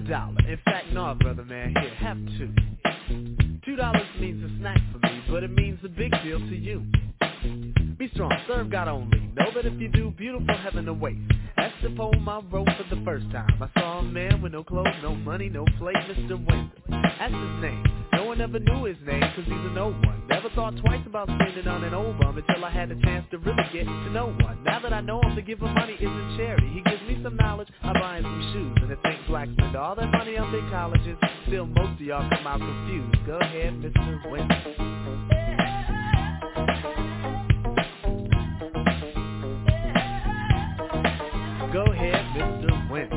$1. In fact, no, brother man, here, have two. $2 means a snack for me, but it means a big deal to you. Be strong, serve God only. Know that if you do, beautiful heaven awaits. That's the poem I wrote for the first time. I saw a man with no clothes, no money, no plate, Mr. Window. That's his name. No one ever knew his name, cause he's a no one. Never thought twice about spending on an old bum until I had the chance to really get to know one. Now that I know him, to give him money isn't charity. He gives me some knowledge, I buy him some shoes. And to think blacks spend all their money on big colleges, still most of y'all come out confused. Go ahead, Mr. Window. Go ahead, Mr. Window.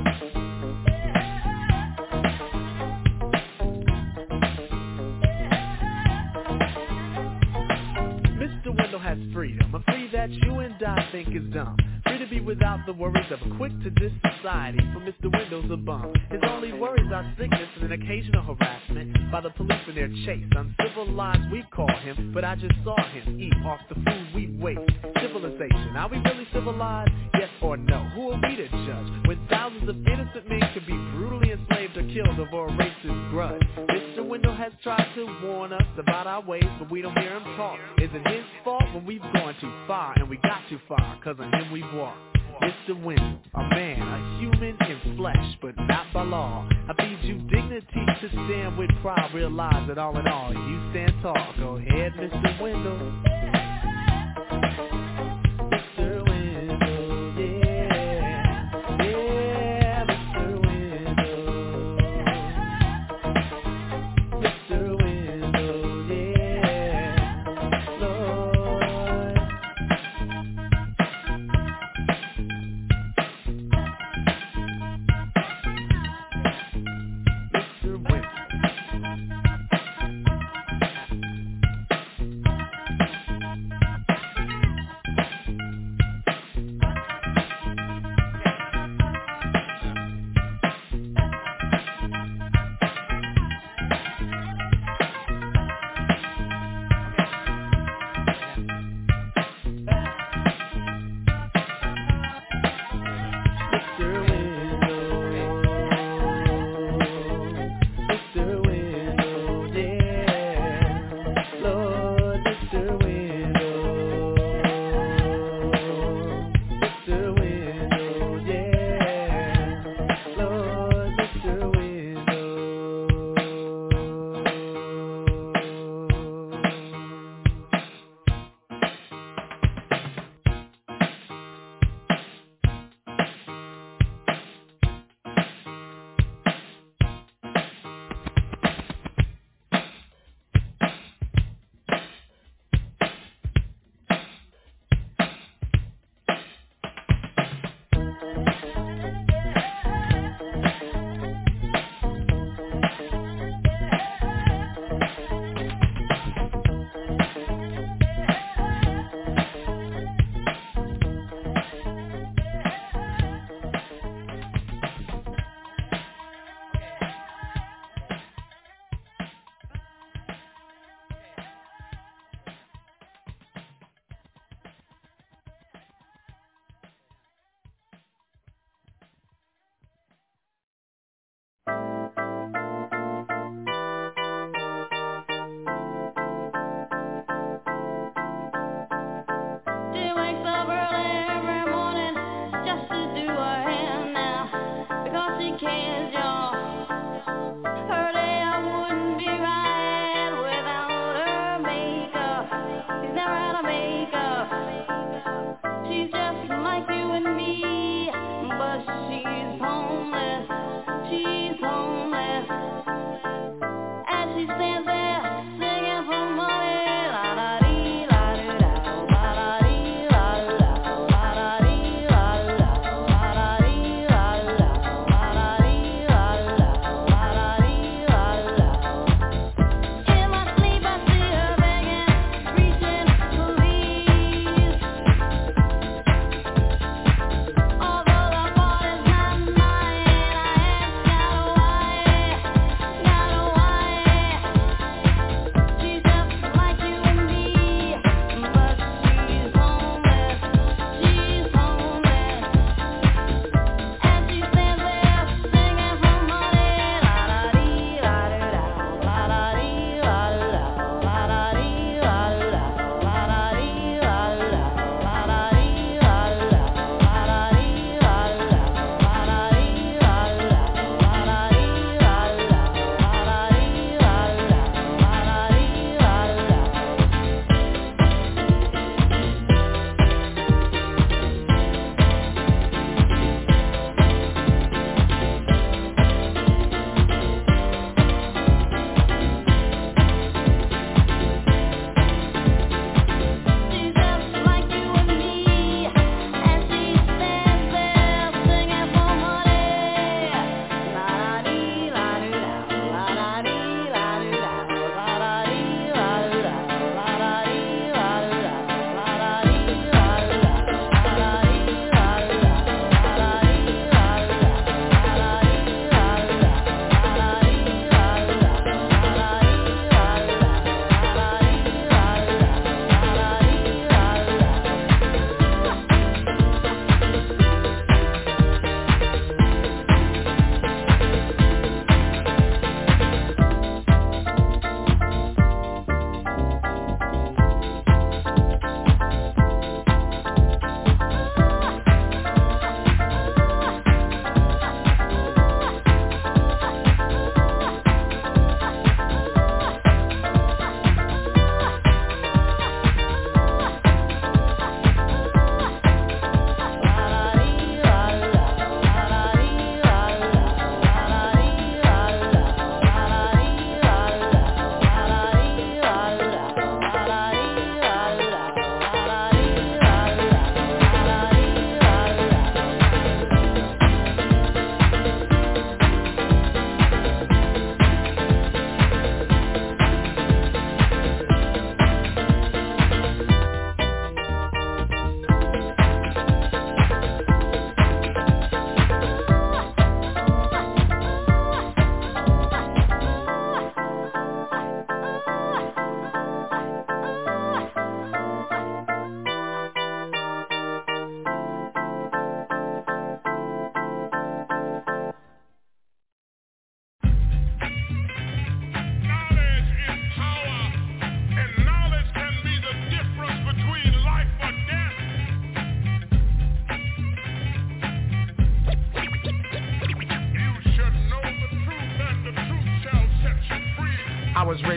Mr. Window has freedom, a free that you and I think is dumb. Free to be without the worries of a quick-to-diss society, for Mr. Window's a bum. His only worries are sickness and an occasional harassment by the police in their chase. Uncivilized we call him, but I just saw him eat off the food we waste. Civilization, are we really civilized? Yes or no? Who are we to judge when thousands of innocent men could be brutally enslaved or killed over a racist grudge? Mr. Window has tried to warn us about our ways, but we don't hear him talk. Is it his fault when we've gone too far and we got too far? Cause of him we've walked. Mr. Window, a man, a human in flesh, but not by law. I feed you dignity to stand with pride. Realize that all in all, you stand tall. Go ahead, Mr. Window.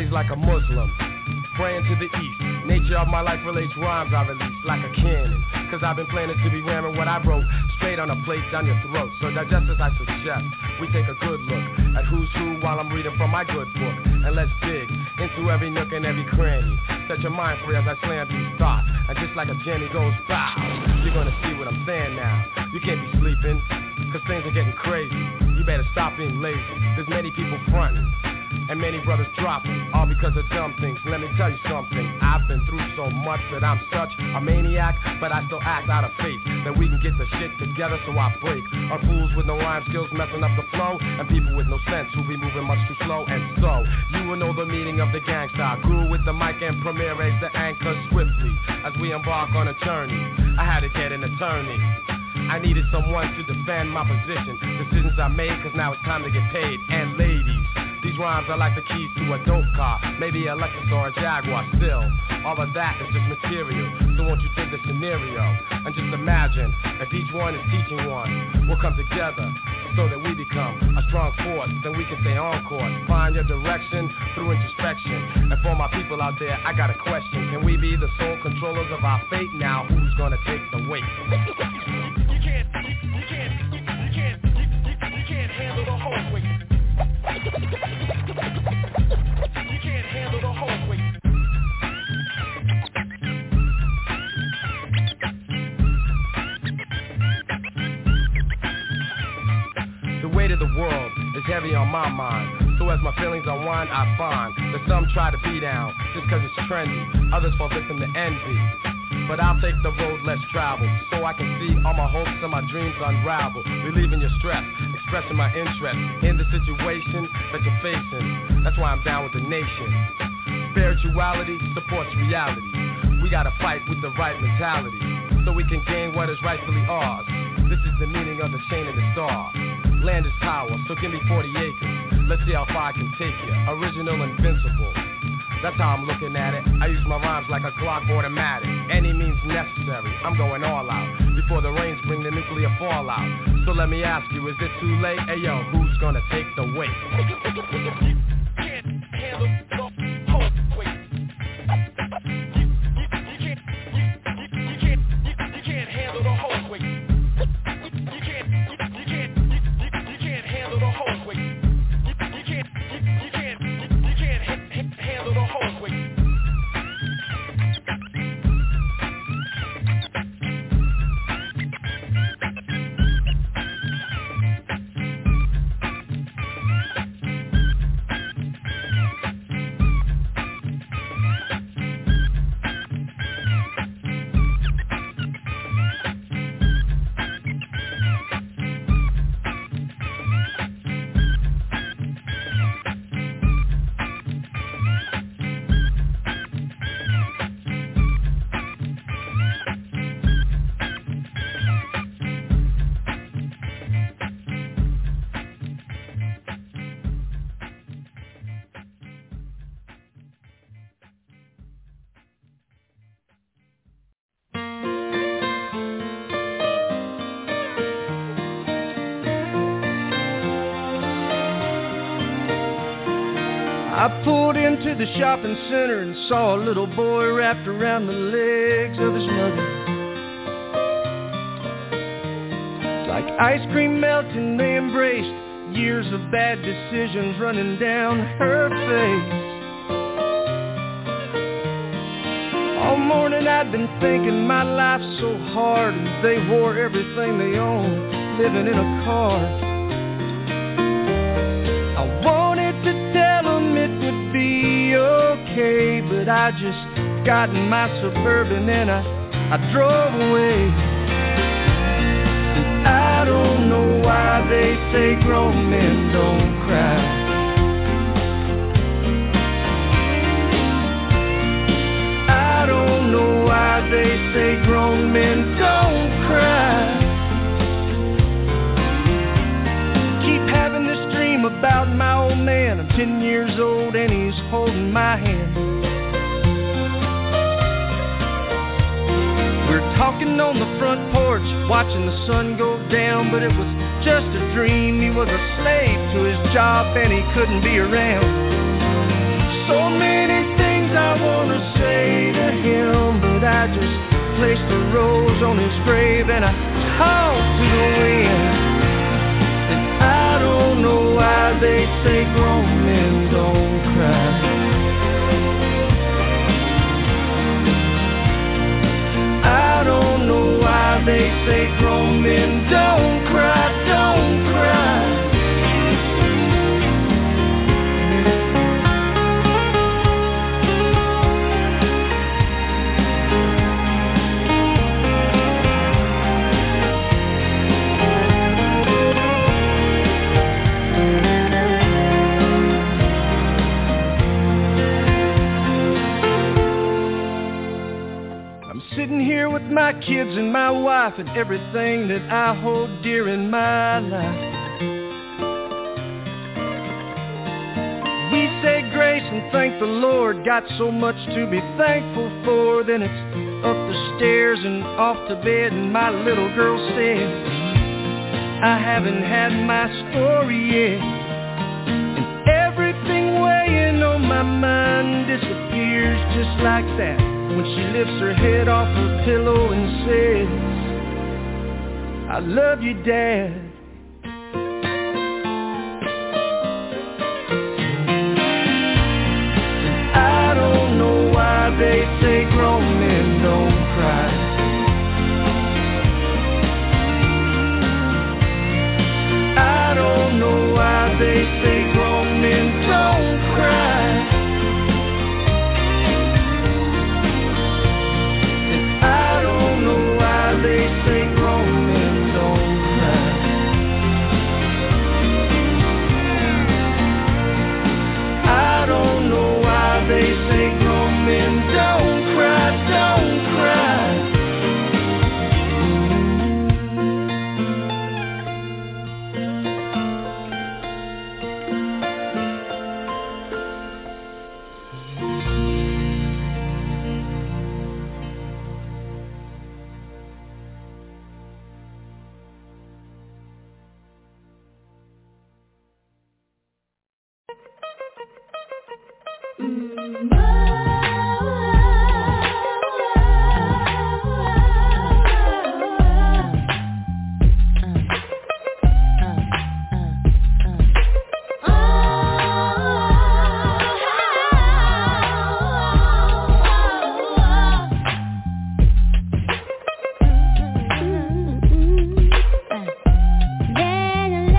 raised like a Muslim, praying to the east. Nature of my life relates rhymes I release like a cannon. Cause I've been planning to be ramming what I wrote straight on a plate down your throat. So digest as I suggest, we take a good look at who's who while I'm reading from my good book. And let's dig into every nook and every cranny. Set your mind free as I slam these thoughts. And just like a Jenny goes bow, you're gonna see what I'm saying now. You can't be sleeping, cause things are getting crazy. You better stop being lazy. There's many people fronting and many brothers dropping, all because of dumb things. Let me tell you something, I've been through so much that I'm such a maniac, but I still act out of faith that we can get the shit together, so I break our fools with no rhyme skills messing up the flow, and people with no sense who be moving much too slow. And so, you will know the meaning of the gangsta. I grew with the mic and Premier raised the anchor swiftly as we embark on a journey. I had to get an attorney, I needed someone to defend my position. Decisions I made, cause now it's time to get paid. And ladies, these rhymes are like the keys to a dope car, maybe a Lexus or a Jaguar. Still, all of that is just material. So won't you think the scenario and just imagine if each one is teaching one. We'll come together so that we become a strong force. Then we can stay on course, find your direction through introspection. And for my people out there, I got a question: can we be the sole controllers of our fate? Now, who's gonna take the weight? You can't handle the whole weight. You can't handle the whole weight. The weight of the world is heavy on my mind. So as my feelings unwind, I find that some try to be down just cause it's trendy. Others fall victim to envy. But I'll take the road less traveled, so I can see all my hopes and my dreams unravel. Relieving your stress, expressing my interest in the situation that you're facing. That's why I'm down with the nation. Spirituality supports reality. We gotta fight with the right mentality, so we can gain what is rightfully ours. This is the meaning of the chain and the star. Land is power, so give me 40 acres. Let's see how far I can take you. Original, invincible. That's how I'm looking at it. I use my rhymes like a Glock automatic. Any means necessary, I'm going all out before the rains bring the nuclear fallout. So let me ask you, is it too late? Hey yo, who's gonna take the weight? Can't handle the whole weight. You can't handle the whole weight. You can't handle the whole weight. You can't handle the whole weight. I pulled into the shopping center and saw a little boy wrapped around the legs of his mother. Like ice cream melting, they embraced years of bad decisions running down her face. All morning I'd been thinking my life's so hard, and they wore everything they owned, living in a car. I wanted to tell them it would be okay, but I just got in my Suburban and I drove away. And I don't know why they say grown men don't cry. I don't know why they say grown men don't cry. About my old man, I'm 10 years old and he's holding my hand. We're talking on the front porch, watching the sun go down, but it was just a dream. He was a slave to his job and he couldn't be around. So many things I wanna say to him, but I just placed a rose on his grave and I talked to the wind. And I don't know why they say grown men don't cry. I don't know why they say grown men don't cry, don't cry. Sitting here with my kids and my wife and everything that I hold dear in my life. We say grace and thank the Lord, got so much to be thankful for. Then it's up the stairs and off to bed, and my little girl says, I haven't had my story yet. And everything weighing on my mind disappears just like that when she lifts her head off her pillow and says, I love you, Dad. And I don't know why they say grown men don't cry. I don't know why they say grown men don't cry. They say grown men don't cry. I don't know why they say grown men don't cry, don't cry.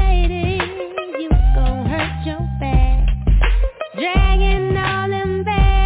Dragging all them bags.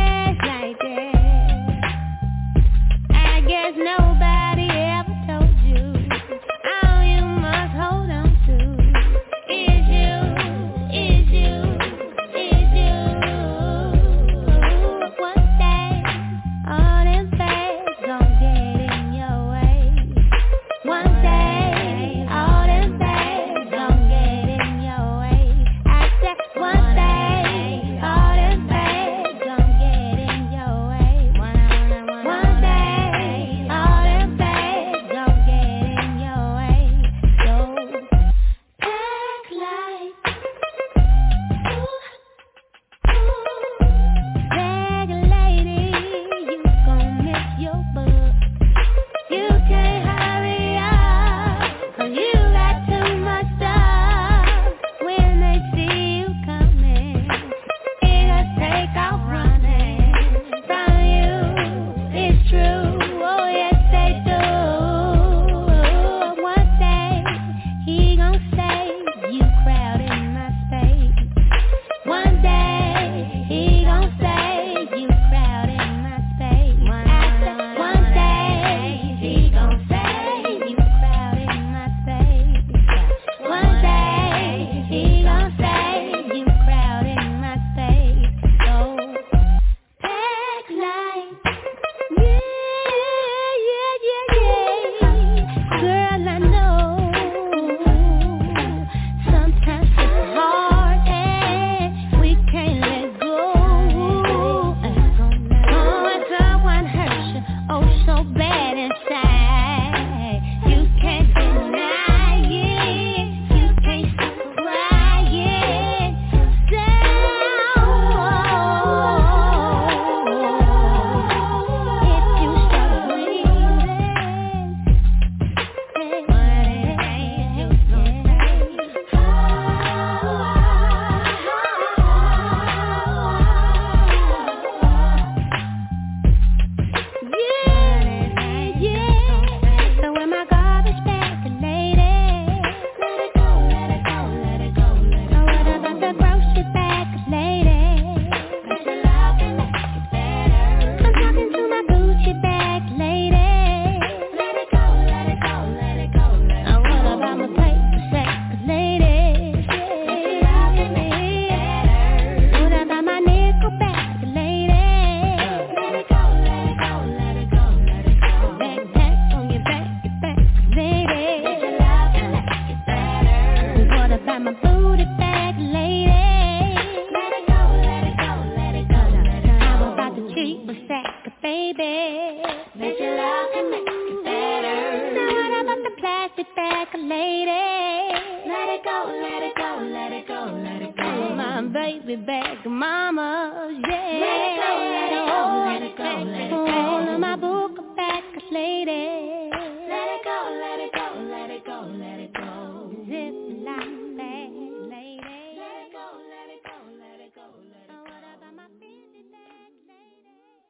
Bet your love can make it better. Now what about the plastic bag, lady? Let it go, let it go, let it go, let it go. My baby bag, mama, yeah. Let it go, let it go, let it go, let it go. My book bag, lady. Let it go, let it go, let it go, let it go. Zip line bag, lady. Let it go, let it go, let it go, let it go. What about my baby bag, lady?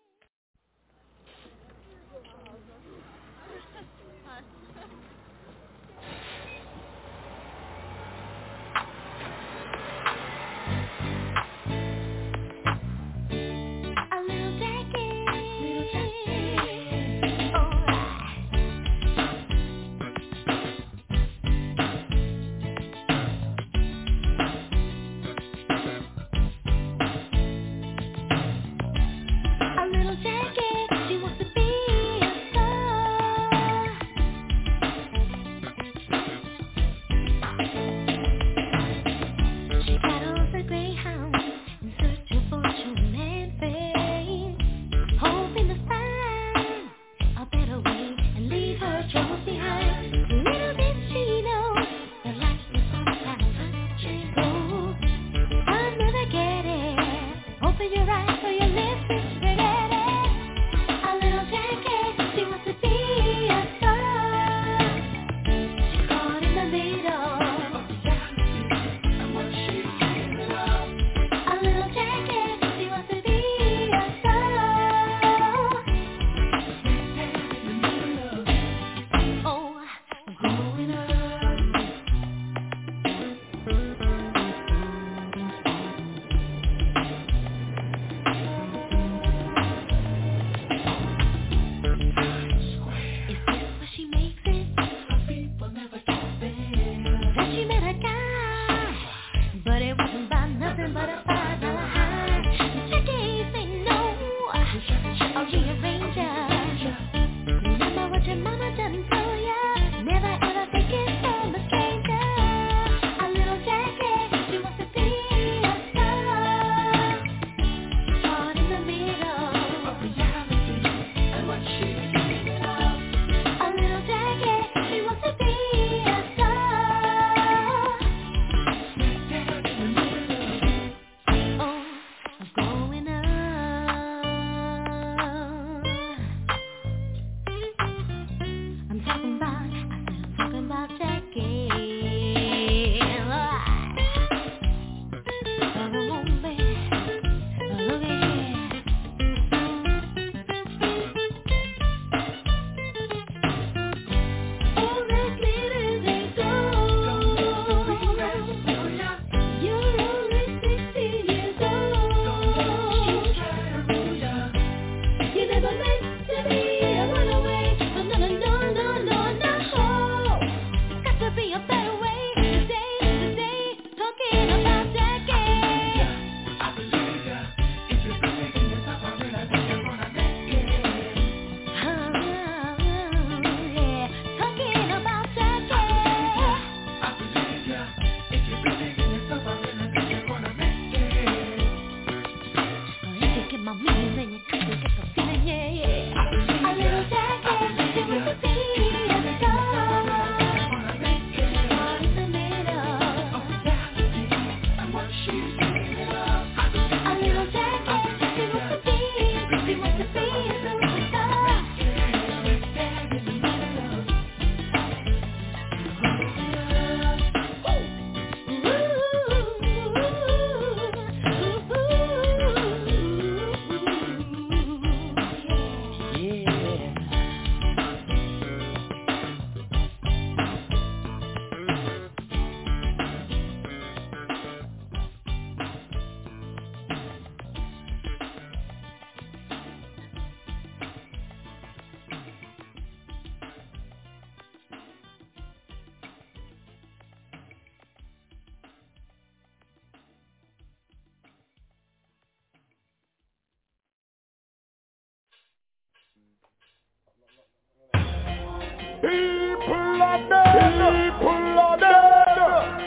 People are dead. People are dead.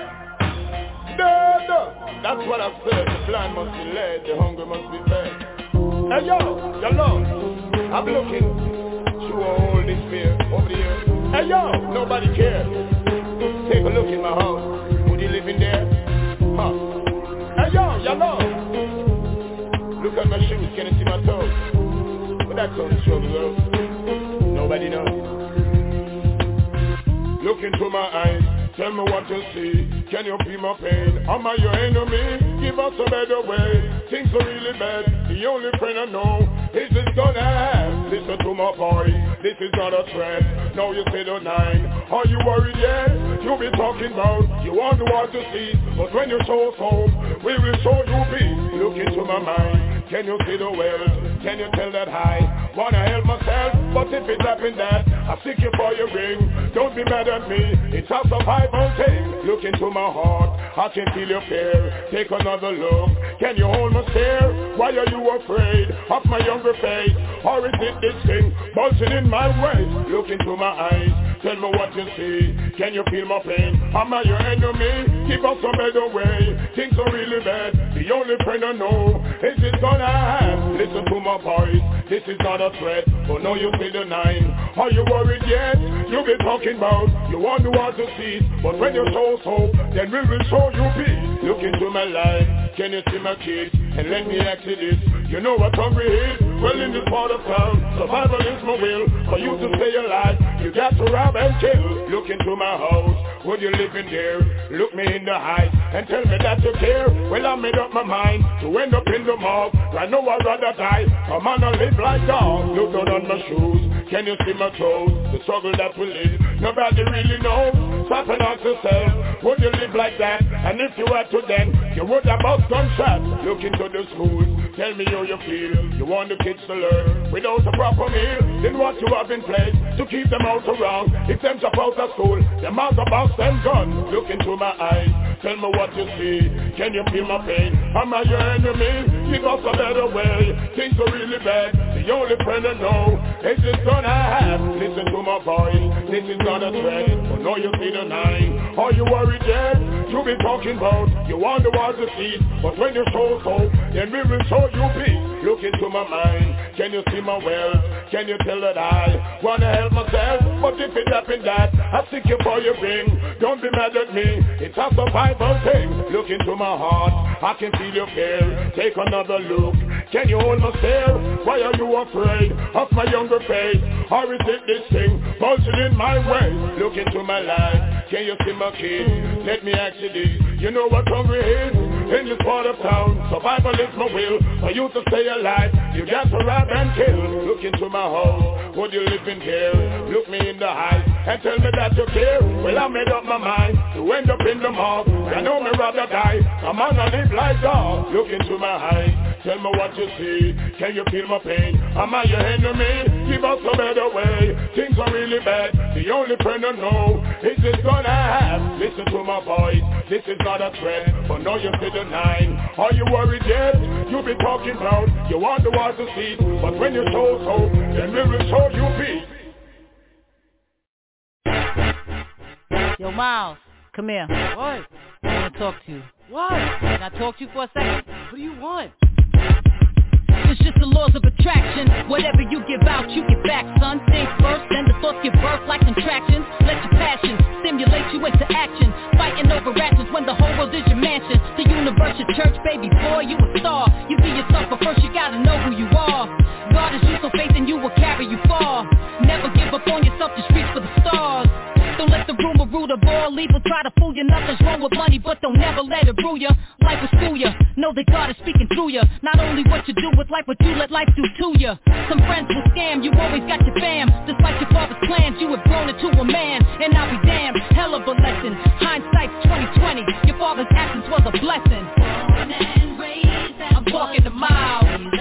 Dead. That's what I've said. The blind must be led. The hungry must be fed. Hey yo, I'm looking True all this fear over here. Hey yo, nobody cares. Take a look in my house. Would you live in there? Huh? Hey yo, y'all. Look at my shoes, can you see my toes? But that's on the shoulder, girl. Nobody knows. Look into my eyes, tell me what you see. Can you feel my pain? Am I your enemy? Give us a better way. Things are really bad, the only friend I know is this gonna have. Listen to my voice, this is not a threat. Now you say the 9, are you worried yet? You be talking about, you want the world to see. But when you show us home, we will show you peace. Look into my mind, can you see the world? Can you tell that I wanna help myself? But if it happened that I seek you for your ring, don't be mad at me, it's a survival thing. Look into my heart, I can feel your fear. Take another look, can you hold my stare? Why are you afraid of my younger face? Or is it this thing bulging in my waist? Look into my eyes, tell me what you see. Can you feel my pain? Am I your enemy? Give us a better way. Things are really bad, the only friend I know is this gonna happen. Listen to my voice, this is not a threat. But now you see the 9, are you worried yet? You be talking about, you want the world to see. But when you show us hope, then we will show you peace. Look into my life, can you see my kids? And let me ask you this, you know what hungry is? Well, in this part of town, survival is my will. For you to stay alive, you got to rob and kill. Look into my house, would you live in there? Look me in the eyes and tell me that you care. Well, I made up my mind to end up in the mob. I know I'd rather die, come on and live like dog. Look down on my shoes, can you see my toes? The struggle that we live, nobody really knows. Stop and ask yourself, would you live like that? And if you had to then, you would have bust gunshots. Look into the schools, tell me how you feel. You want the kids to learn without a proper meal. Then what you have in place to keep them out around. If them jump out of school, them out of box them guns. Look into my eyes, tell me what you see. Can you feel my pain? Am I your enemy? Give us a better way. Things are really bad, the only friend I know is this gonna happen. Listen to my voice, this is not a threat. But now you see the 9, are you worried yet? You be talking about, you want the world to see. But when you show hope, then we will show you peace. Look into my mind, can you see my wealth? Can you tell that I wanna help myself? But if it happened that I seek you for your ring, don't be mad at me, it's a survival thing. Look into my heart, I can feel your fear. Take another look, can you hold my stare? Why are you afraid of my younger face? Or is it this thing bulging in my way? Look into my life, can you see my kids? Let me ask you this, you know what hungry is? In this part of town, survival is my will. For you to stay alive, you got to rob and kill. Look into my house, would you live in here? Look me in the eyes and tell me that you care. Well, I made up my mind to end up in the mob. I know me rather die, come on and live like dog. Look into my eyes, tell me what you see. Can you feel my pain? Am I your enemy? Give us a better way. Things are really bad, the only friend I know is this gonna happen. Listen to my voice, this is not a threat. But now you see the 9, are you worried yet? You be talking about, you want the world to see. But when you show hope, then we will show you peace. Yo, Miles, come here. What? I want to talk to you. What? Can I talk to you for a second? What do you want? It's just the laws of attraction. Whatever you give out, you get back, son. Think first, then the thoughts give birth like contractions. Let your passions stimulate you into action. Fighting over ratchets when the whole world is your mansion. The universe, your church, baby boy, you a star. You be yourself, but first you gotta know who you are. God is you, so faith in you will carry you far. Never give up on yourself, just reach for the stars. Don't let the rumor rule the ball, evil try to fool you. Nothing's wrong with money, but don't never let it rule you. Life will school you, know that God is speaking through you. Not only what you do with life, what you let life do to you. Some friends will scam, you always got your fam. Despite your father's plans, you have grown into a man. And I'll be damned, hell of a lesson. Hindsight's 2020, your father's absence was a blessing. I'm talking to Miles.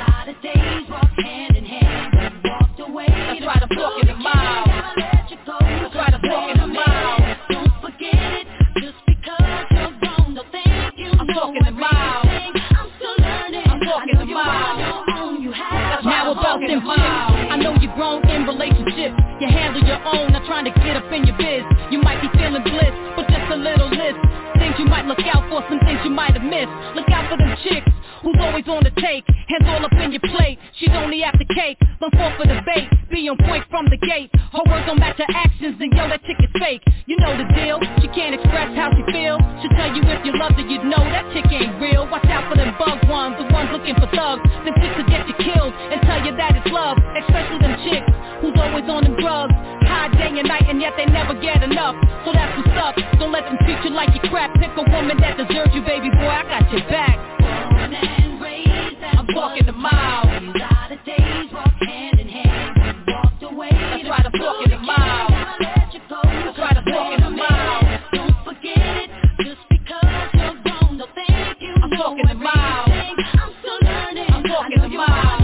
That's right, I'm talking to Miles. That's right, I'm talking to Miles. Don't forget it, just because you're wrong, don't think you know. I'm talking to Miles. I'm still learning. I'm talking to Miles. Now about them Miles. I know you're grown in relationships. You handle your own, not trying to get up in your biz. You might be feeling bliss, but just a little list. Things you might look out for, some things you might have missed. Look out for them chicks who's always on the take, hands all up in your plate. She's only after cake, don't fall for the bait. Be on point from the gate. Her words don't match her actions, and yo, that chick is fake. You know the deal, she can't express how she feels. She'll tell you if you loved her, you'd know that chick ain't real. Watch out for them bug ones, the ones looking for thugs. Them chicks will get you killed and tell you that it's love. Especially them chicks who's always on them drugs. High day and night, and yet they never get enough. So that's what's up, don't let them treat you like you crap. Pick a woman that deserves you, baby boy, I got your back. Born and raised, I'm walking the mile. A lot of days walk hand in hand. We walked away. That's right, I'm walking the mile. That's right, I'm walking the mile. Don't forget it, just because you're grown, don't think you I'm know walking the mile. everything. I'm still learning. I'm walking the mile.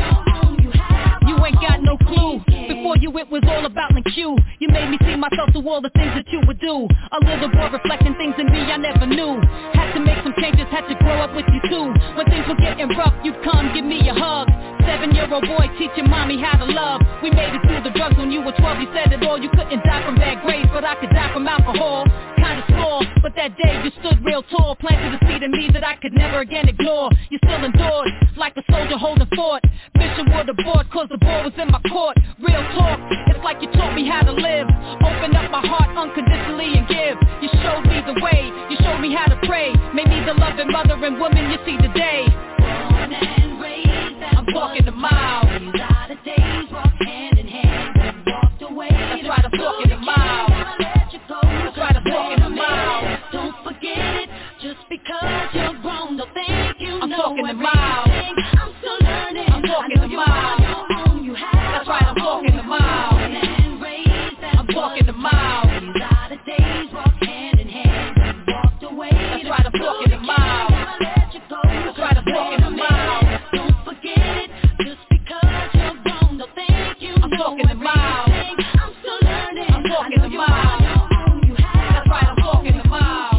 You ain't got no clue. Before you, it was all about the cue. You made me see myself through all the things that you would do. A little boy reflecting things in me I never knew. Had to make some changes, had to grow up with you too. When things were getting rough, you'd come give me a hug. 7-year-old boy teaching mommy how to love. We made it through the drugs when you were 12. You said it all, you couldn't die from bad grades, but I could die from alcohol. Kinda sore, but that day you stood real tall. Planted a seed in me that I could never again ignore. You still endured, like a soldier holding fort. Mission would abort, cause the ball was in my court. Real talk, it's like you taught me how to live. Open up my heart unconditionally and give. You showed me the way, you showed me how to pray. Made me the loving mother and woman you see today. Born and raised, I'm walking the mile. A lot of days walk hand in hand. We walked away. That's right, I'm walking the mile. That's right, I'm walking the mile. Don't forget it, just because you're grown, don't think you I'm know walking the everything. mile. I'm still learning. I'm walking the mile. That's right, I'm walking the mile. I'm walking the mile. A lot of days walk hand in hand. We walked away. That's right, I'm walking the mile. That's right, I'm walking the mile. Don't forget it, just because you're grown, don't think you I'm know walking the mile. everything. I'm still learning. I'm walking the mile. That's right, I'm walking the mile.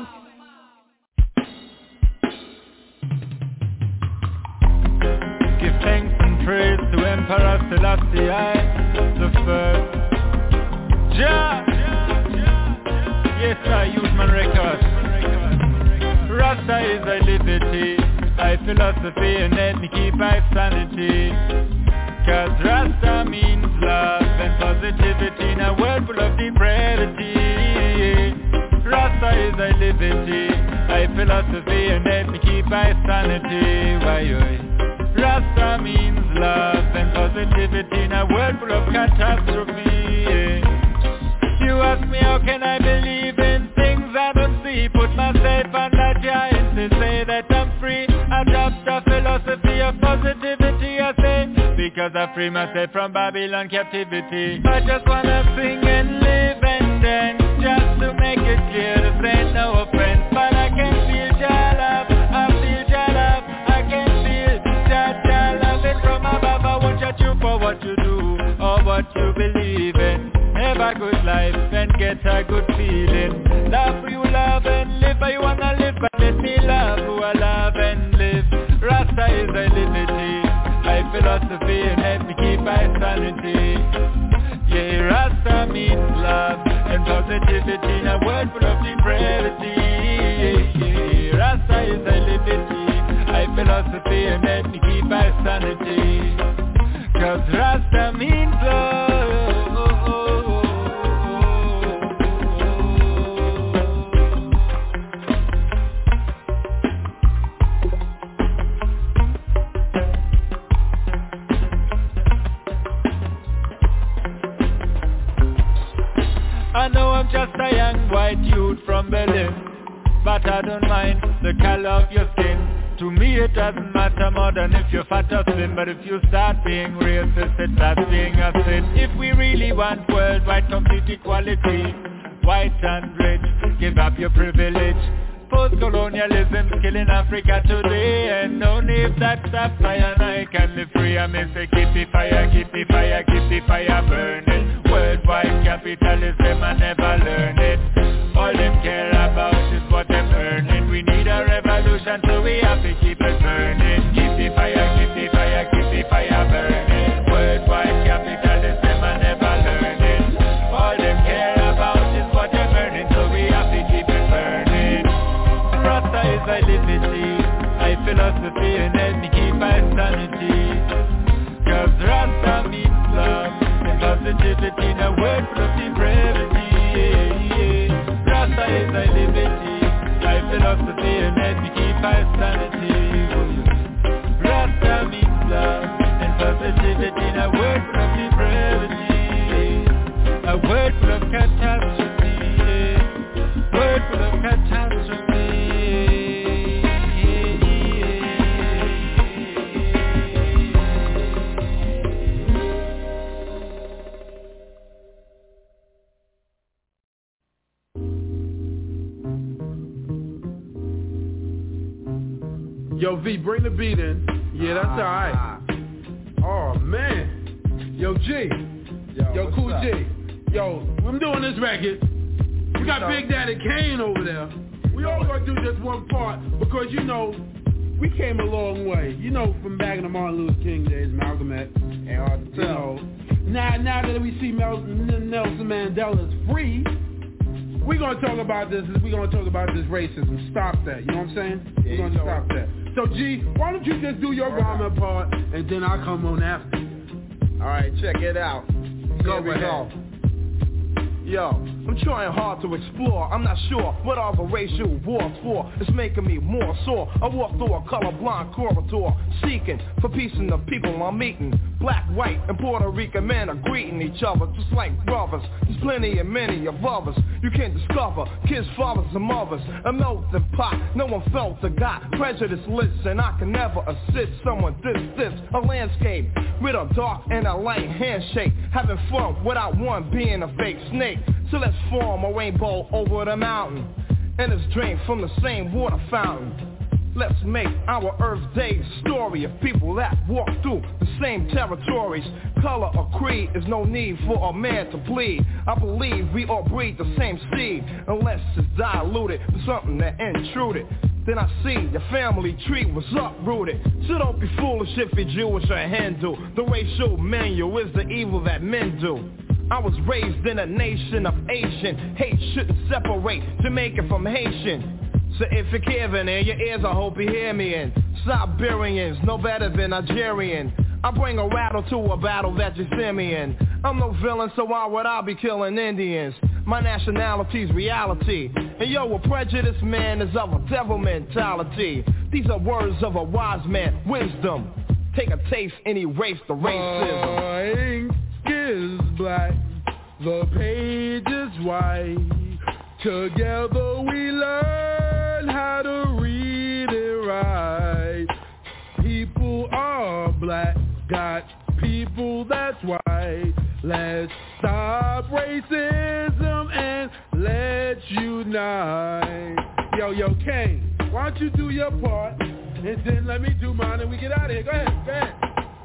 Give thanks and praise to Emperor Selassie I the first. Jah, yes I use my record. Rasta is a liberty, I philosophy and let me keep my sanity. Cause Rasta means love and positivity in a world full of depravity. Rasta is a liberty, I philosophy and let me keep my sanity. Why, Rasta means love and positivity in a world full of catastrophe. You ask me how can I believe in things I don't see. Put myself on that giant to say that I'm free. Adopt a philosophy of positivity, I say, because I free myself from Babylon captivity. I just wanna sing and live and dance, just to make it clear this ain't no offense. But I can feel Jah love, I feel Jah love, I can feel Jah love it from above. I won't judge you for what you do or what you believe in. Have a good life and get a good feeling. Love who you love and live how you wanna live, but let me love who I love and live. Rasta is a liberty, my philosophy and let me keep my sanity. Yeah, Rasta means love and positivity in a world full of depravity. Yeah, Rasta is a liberty, my philosophy and let me keep my sanity. Cause Rasta means love. I know I'm just a young white youth from Berlin, but I don't mind the color of your skin. To me it doesn't matter more than if you're fat or slim. But if you start being racist, it starts being a sin. If we really want worldwide complete equality, white and rich, give up your privilege. Post-colonialism's killing Africa today, and only if that stops I and I can live free. I may say keep the fire, keep the fire, keep the fire burning. Worldwide capitalism, I never learned it. All them care about is what they're earning. We need a revolution, so we have to keep it burning. Keep the fire, keep the fire, keep the fire burning. Worldwide capitalism, I never learned it. All them care about is what they're earning, so we have to keep it burning. Rasta is a liberty, I philosophy and let me keep my sanity. Cause Rasta means love and positivity, a word full of depravity. Rasta is my liberty, my philosophy and let me keep my sanity. Rasta means love and positivity, a word full of depravity, a word full of catastrophe, word full of catastrophe. Yo, V, bring the beat in. Yeah, that's alright. Oh, man. Yo, G. Yo, Cool G. Yo, I'm doing this record. We got Big Daddy Kane over there. We all gonna do this one part because, you know, we came a long way. You know, from back in the Martin Luther King days, Malcolm X. And hard to tell. Now that we see Nelson Mandela's free, we're gonna talk about this. We're gonna talk about this racism. Stop that. You know what I'm saying? We're gonna stop that. So G, why don't you just do your rhyming part and then I'll come on after you. Alright, check it out. Go ahead. Yo, I'm trying hard to explore. I'm not sure what all the racial wars for. It's making me more sore. I walk through a colorblind corridor, seeking for peace in the people I'm meeting. Black, white, and Puerto Rican men are greeting each other just like brothers. There's plenty and many of others you can discover. Kids, fathers, and mothers, a melting pot. No one felt the God. Prejudice lists, and I can never assist someone this a landscape with a dark and a light handshake. Having fun without one being a fake snake. So let's form a rainbow over the mountain, and let's drink from the same water fountain. Let's make our Earth Day story of people that walk through the same territories. Color or creed is no need for a man to bleed. I believe we all breathe the same seed, unless it's diluted with something that intruded. Then I see your family tree was uprooted. So don't be foolish if you're Jewish or Hindu. The racial menu is the evil that men do. I was raised in a nation of Asian. Hate shouldn't separate Jamaican from Haitian. So if you're giving in your ears, I hope you hear me in. Siberians, no better than Nigerian. I bring a rattle to a battle that you see me in. I'm no villain, so why would I be killing Indians? My nationality's reality. And yo, a prejudiced man is of a devil mentality. These are words of a wise man, wisdom. Take a taste and erase the racism. My ink is black, the page is white. Together we learn how to read and write. People are black, got people that's white. Let's stop racism and let's unite. Yo, Kane, why don't you do your part and then let me do mine and we get out of here. Go ahead.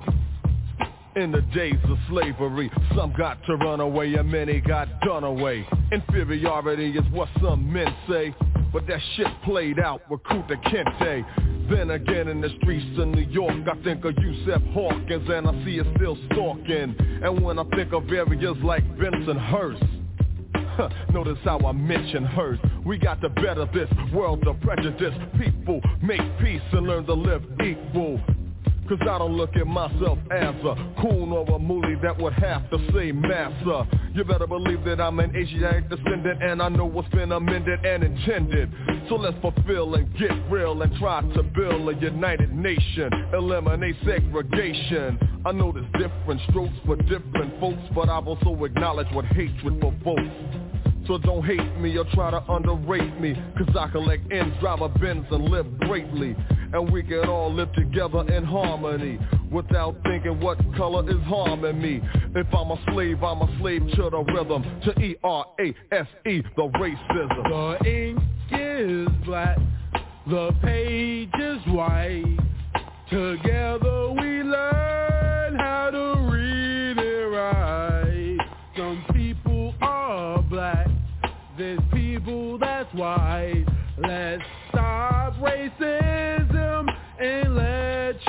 In the days of slavery, some got to run away and many got done away. Inferiority is what some men say, but that shit played out with Kunta Kinte. Then again in the streets of New York, I think of Yusef Hawkins and I see it still stalking. And when I think of areas like Bensonhurst, notice how I mention hers. We got to better this world of prejudice. People make peace and learn to live equal. Cause I don't look at myself as a coon or a moolie that would have to say massa. You better believe that I'm an Asiatic descendant and I know what's been amended and intended. So let's fulfill and get real and try to build a united nation. Eliminate segregation. I know there's different strokes for different folks, but I've also acknowledged what hatred provokes. So don't hate me or try to underrate me, cause I collect ends, drive a Benz and live greatly. And we can all live together in harmony, without thinking what color is harming me. If I'm a slave to the rhythm, to E-R-A-S-E, the racism. The ink is black, the page is white. Together we learn how to read and write. Some people are black, there's people that's white. Let's stop racism and let's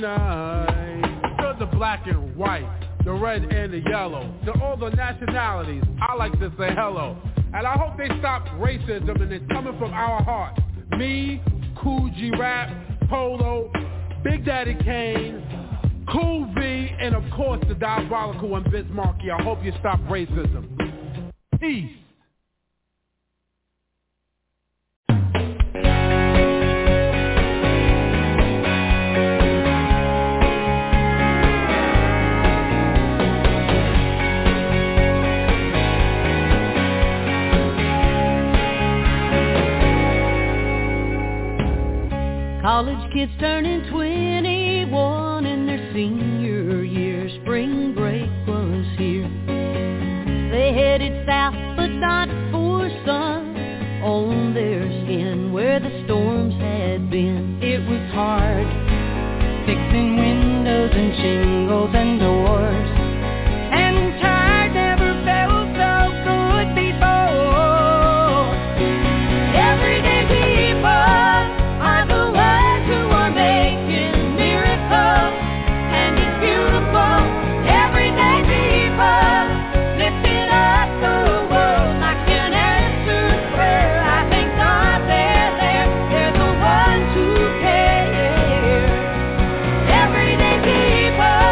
unite. To the black and white, the red and the yellow, to all the nationalities, I like to say hello. And I hope they stop racism and it's coming from our hearts. Me, Cool G Rap, Polo, Big Daddy Kane, Cool V, and of course the Diabolical and Bismarcky. I hope you stop racism. Peace. College kids turning 21 in their senior year. Spring break was here. They headed south, but not for sun on their skin where the storms had been. It was hard fixing windows and shingles and doors, and tired never felt so good before. Everyday people are the ones who are making miracles, and it's beautiful. Everyday people lifting up the world like an answered prayer. I thank God they're there. They're the ones who care. Everyday people.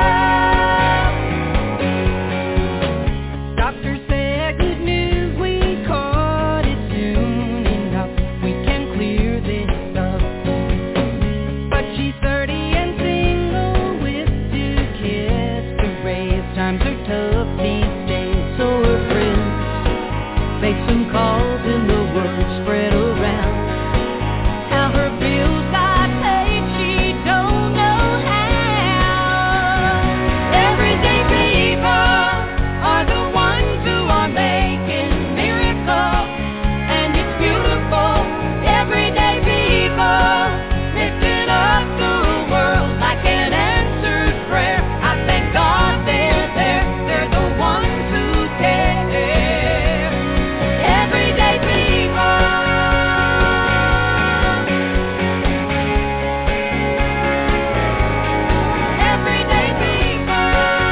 Doctor said good news, we caught it soon enough. We can clear this up. But she's 30 and single with 2 kids to raise. Times are tough these days, so her friends make some calls and the word spread around. How her bills got paid, she don't know how. Everyday people are the ones who are making miracles, and it's beautiful. Everyday people lifting up the world like an answered prayer. I thank God they're there. They're the ones who care. Everyday people. Everyday people.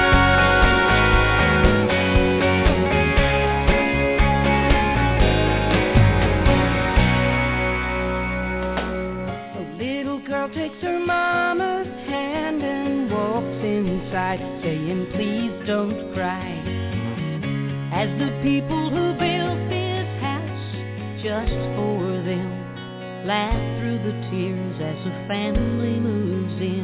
A little girl takes her mama's hand and walks inside, saying, please don't cry. As the people who built this house just for them laugh through the tears as the family moves in.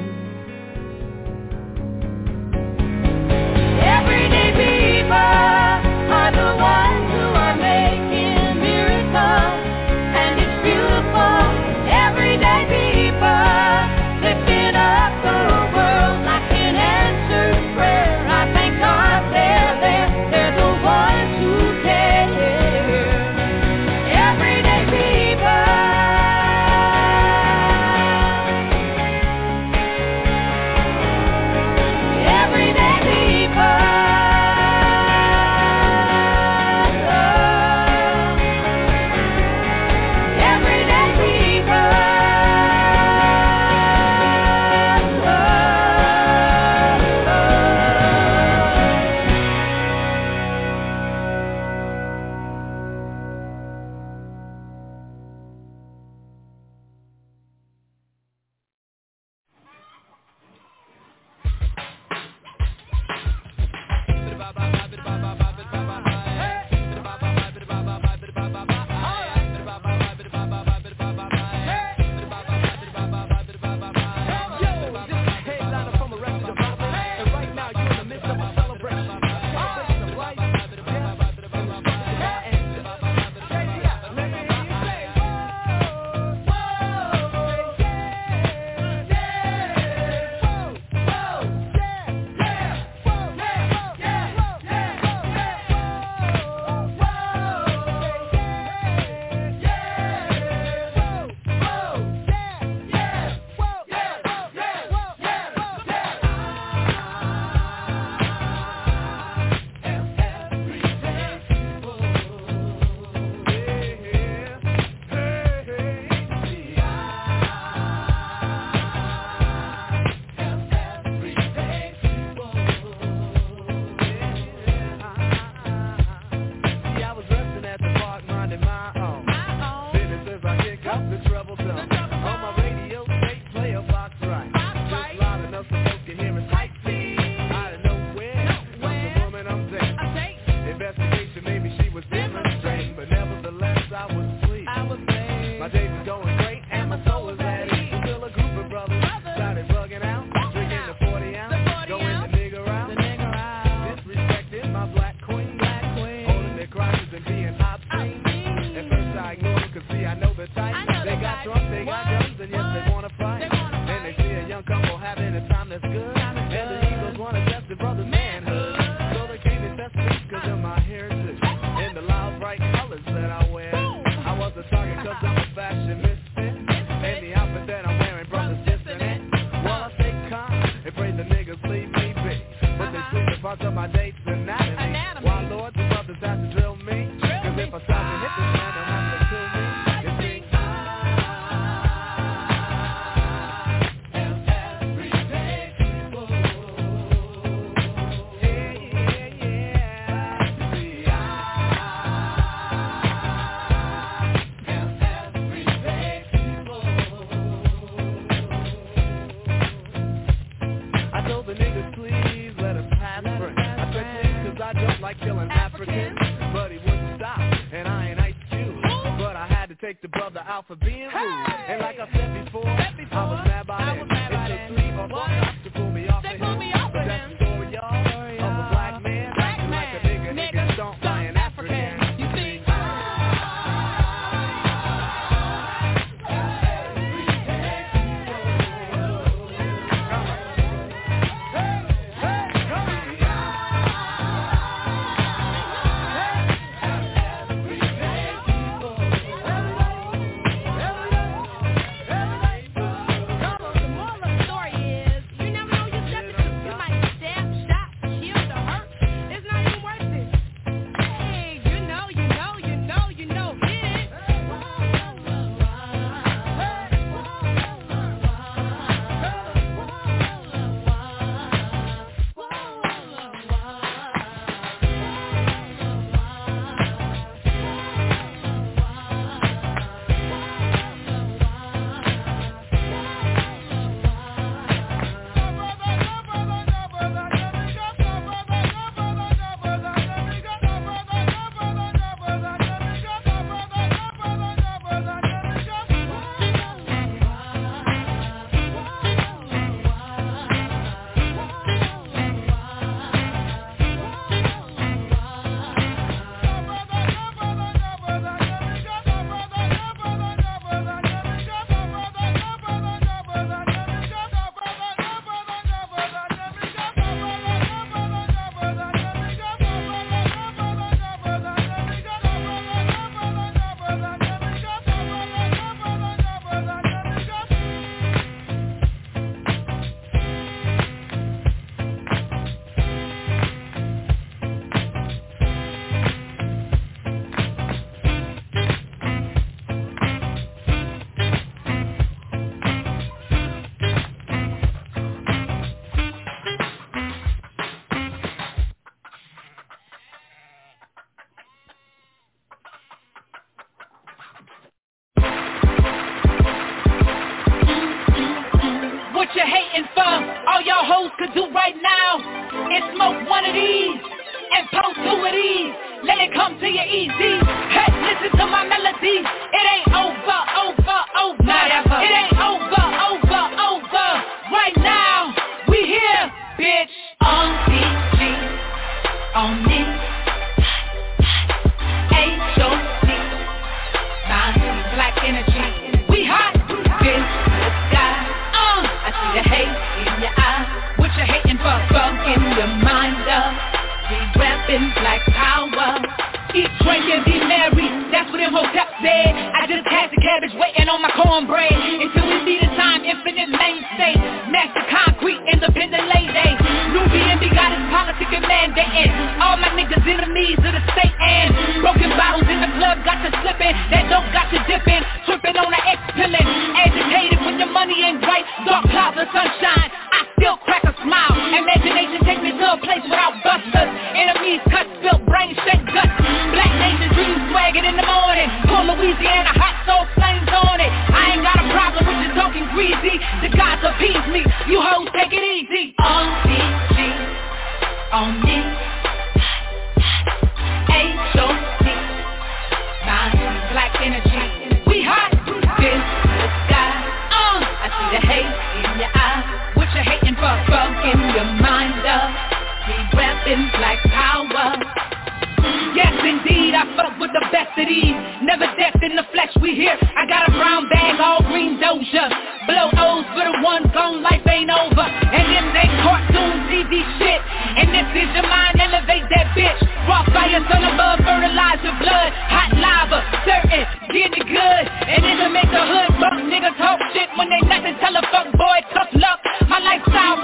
Everyday people are the ones who are making miracles, and it's beautiful. Everyday people lifting up the world like an answered prayer. I thank God they're there. They're the ones who care. Everyday people. it's time to drill me. Cause if I start to hit this man, they'll have to kill me. You see, like killing Africans, but he wouldn't stop, and I ain't Ice Cube, but I had to take the brother out for being rude, and like I said before, I was mad by him, it took 3 or 4 cops to pull me off of him, but that's the story, y'all, of a black man, acting like a nigga don't buy an African.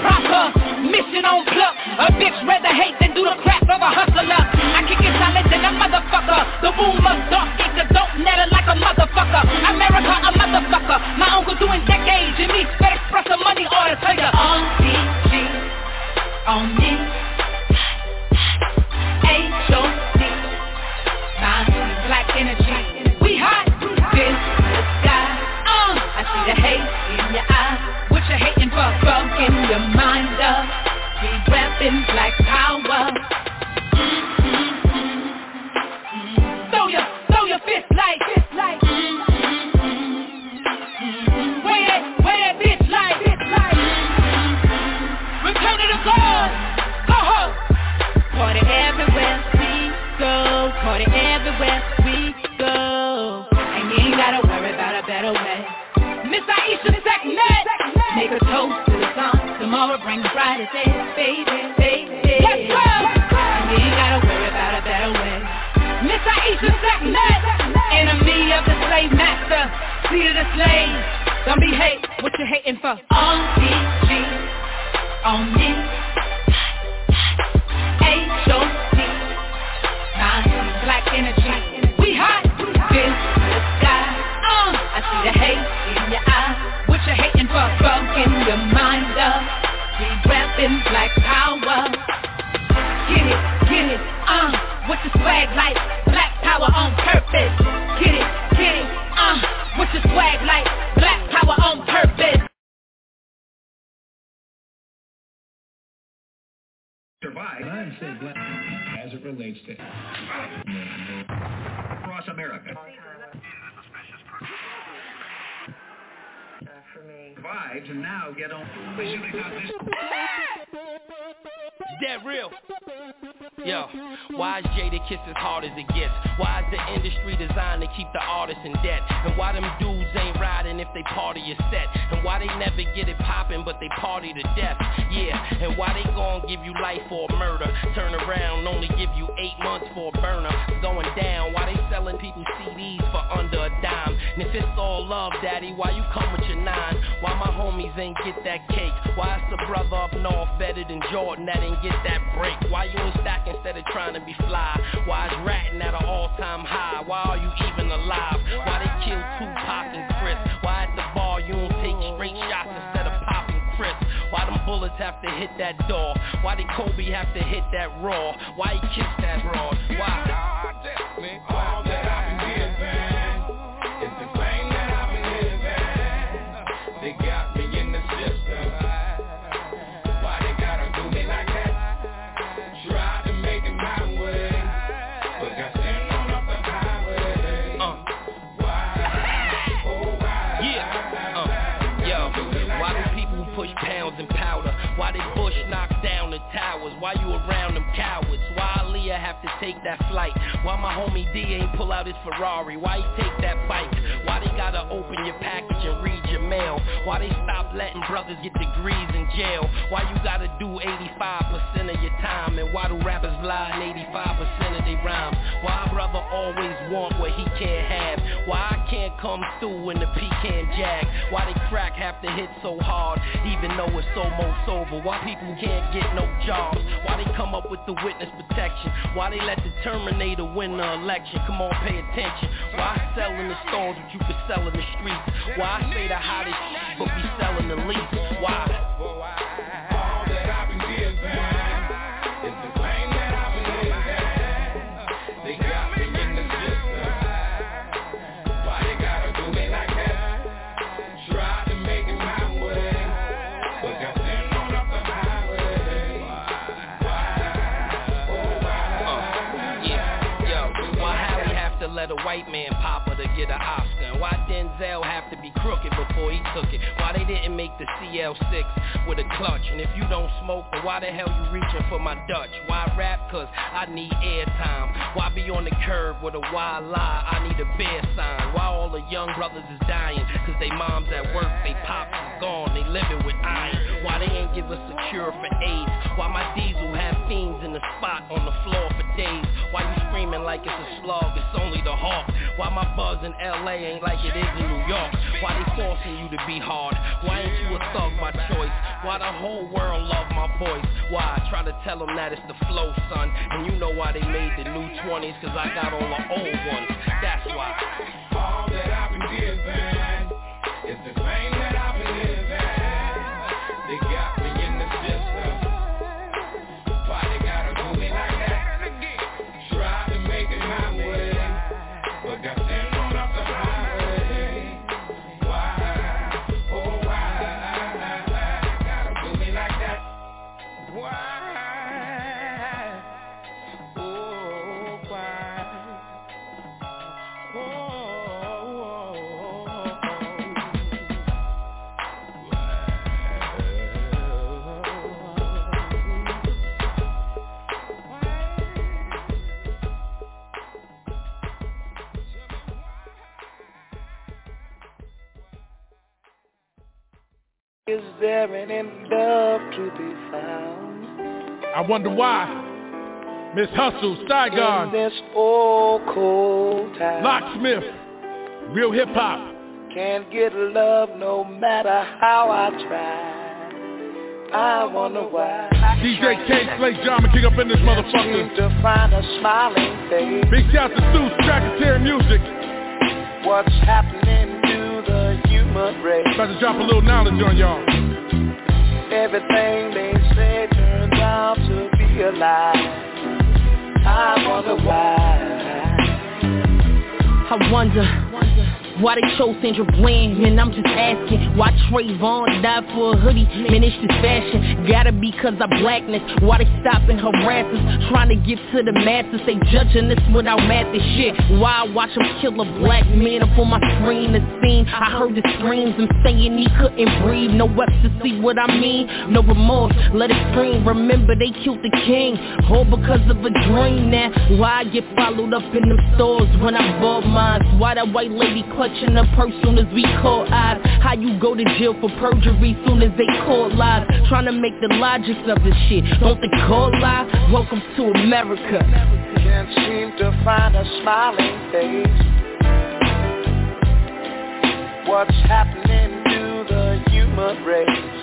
Mission on pluck, a bitch rather hate than do the crap of a hustler. I kick it solid and I'm shine the brightest day, baby, baby. Let's go! You ain't gotta worry about a better way. Miss Aisha Seckman, enemy of the slave master, seed of the slave. Don't be hate, what you hating for? On DG, on me. H-O-T, black energy. We hot, this the sky. I see the hate in your eye. What you hating for? Bug in your mind up. We reppin' black power. Get it, what's the swag like? Black power on purpose. Get it, what's the swag like? Black power on purpose. Survive as it relates to across America. Survives and now get on. That real. Yo, why is Jada Kiss as hard as it gets? Why is the industry designed to keep the artists in debt? And why them dudes ain't riding if they party is set? And why they never get it poppin' but they party to death? Yeah, and why they gon' give you life for a murder? Turn around, only give you 8 months for a burner. Going down, why they selling people CDs for under a dime? And if it's all love, daddy, why you come with your 9? Why my homies ain't get that cake? Why it's the brother up north better than Jordan that ain't get that break? Why you ain't stack instead of trying to be fly? Why is ratting at an all-time high? Why are you even alive? Why they kill Tupac and Chris? Why at the bar you don't take straight shots instead of popping Chris? Why them bullets have to hit that door? Why did Kobe have to hit that raw? Why he kissed that broad? Why? All that I've been giving is the pain that I've been living. They got me in the system. Why they gotta do me like that? Try to make it my way, but got sent on up the highway. Why? Oh why? Yeah. Yo, why do people push pounds and powder? Why they Bush knock down the towers? Why you around them cowards? Why Aaliyah have to take that flight? Why my homie D ain't pull out his Ferrari? Why he take that bike? Why they gotta open your package and read your mail? Why they stop letting brothers get degrees in jail? Why you gotta do 85% of your time? And why do rappers lie in 85% of their rhymes? Why brother always want what he can't have? Why I can't come through in the pecan jag? Why they crack have to hit so hard even though it's almost over? Why people can't get no jobs? Why they come up with the witness protection? Why they let the Terminator win the election? Come on, pay attention. Why I sell in the stores what you could sell in the streets? Why I say the hottest shit but be selling the least? Why? All that I've been giving is the pain that I've been living. They got me in the system. Why they gotta do me like that? Try to make it my way, but got sent on up the highway. Why Halle have to let a white man pop her to get an Oscar? And why Denzel have to be crooked before he took it? Why they didn't make the CL6 with a clutch? And if you don't smoke, then why the hell you reaching for my Dutch? Why rap? Cause I need airtime. Why be on the curb with a wild lie? I need a bear sign. Why all the young brothers is dying? Cause they moms at work, they pops is gone, they living with iron. Why they ain't give us a cure for AIDS? Why my diesel have fiends in the spot on the floor for days? Why you screaming like it's a slug, it's only the hawk? Why my buzz in LA ain't like it is in New York? Why they forcing you to be hard? Why ain't you a thug by choice? Why the whole world love my voice? Why I try to tell them that it's the flow, son? And you know why they made the new 20s, cause I got all the old ones. That's why. All that I've been giving is the pain that I've been living. They got me in the system. Why they gotta do me like that? Try to make it my way, but got sent on up the highway. Why? Oh why? Gotta do me like that? Why? Oh why? Oh. Is there any love to be found? I wonder why. Miss Hustle, Saigon, in this old cold town. Locksmith, real hip hop. Can't get love no matter how I try. I wonder why. DJ K, Slay Drama, kick up in this motherfucker. Seem to find a smiling face. Big shout to Seuss, Tracketeer Music. What's happening to the human race? About to drop a little knowledge on y'all. Everything they say turns out to be a lie. I wonder why. I wonder why they chose Sandra Bland, man, I'm just asking. Why Trayvon died for a hoodie, man, it's just fashion. Gotta be cause of blackness. Why they stopping harassers, trying to get to the masses. They judging this without math and shit. Why I watch them kill a black man up on my screen, the scene. I heard the screams, them saying he couldn't breathe. No ecstasy, what I mean, no remorse, let it scream. Remember they killed the king, all because of a dream. Now, why I get followed up in them stores when I bought mine? Why that white lady clutching her purse soon as we call eyes? How you go to jail for perjury soon as they call lies? Trying to make the logic of this shit, don't they call lies? Welcome to America. Can't seem to find a smiling face. What's happening to the human race?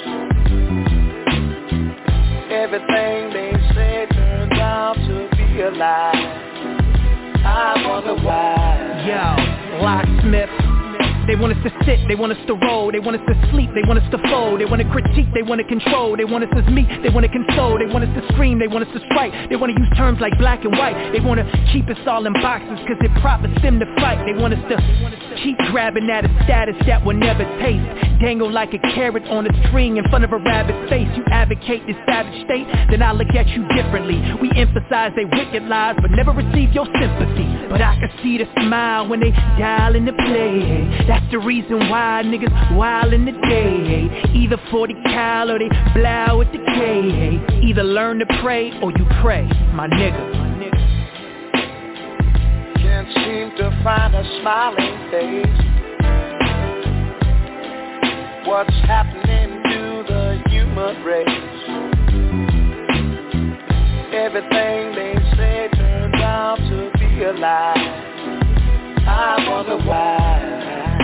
Everything they say turns out to be a lie. I wonder why. Yo, Locksmith. They want us to sit, they want us to roll, they want us to sleep, they want us to fold, they want to critique, they want to control, they want us to meet, they want to console, they want us to scream, they want us to strike, they want to use terms like black and white, they want to keep us all in boxes cause it profits them to fight, they want us to keep grabbing at a status that will never taste, dangle like a carrot on a string in front of a rabbit's face. You advocate this savage state, then I look at you differently. We emphasize they wicked lies but never receive your sympathy, but I can see the smile when they dial in the play. That's the reason why niggas wild in the day. Either 40 cal or they blow with the K. Either learn to pray or you pray, my nigga. Can't seem to find a smiling face. What's happening to the human race? Everything they say turns out to be a lie. I wonder why.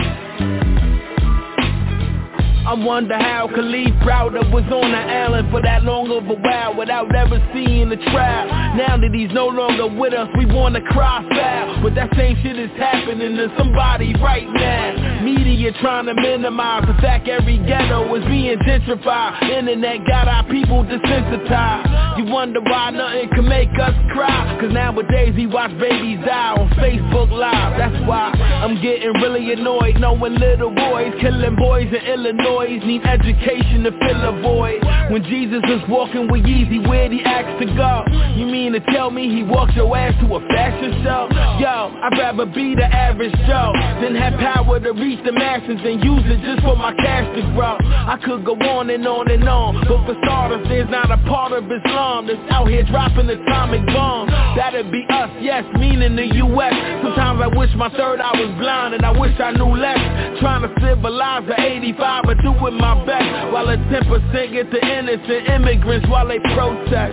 I wonder how Khalif Browder was on the island for that long of a while without ever seeing the trial. Now that he's no longer with us, we wanna cry foul, but that same shit is happening to somebody right now. Media trying to minimize the fact every ghetto is being gentrified. Internet got our people desensitized. You wonder why nothing can make us cry, cause nowadays we watch babies die on Facebook Live. That's why I'm getting really annoyed knowing little boys killing boys in Illinois need education to fill a void. When Jesus was walking with Yeezy, where'd he ask to go? You mean to tell me he walked your ass to a fashion show? Yo, I'd rather be the average Joe than have power to reach the masses and use it just for my cash to grow. I could go on and on and on, but for starters, there's not a part of Islam that's out here dropping atomic bombs. That'd be us, yes, meaning the U.S. Sometimes I wish my third eye was blind and I wish I knew less. Trying to civilize the 85 but doing my best while a 10% get to innocent immigrants while they protest.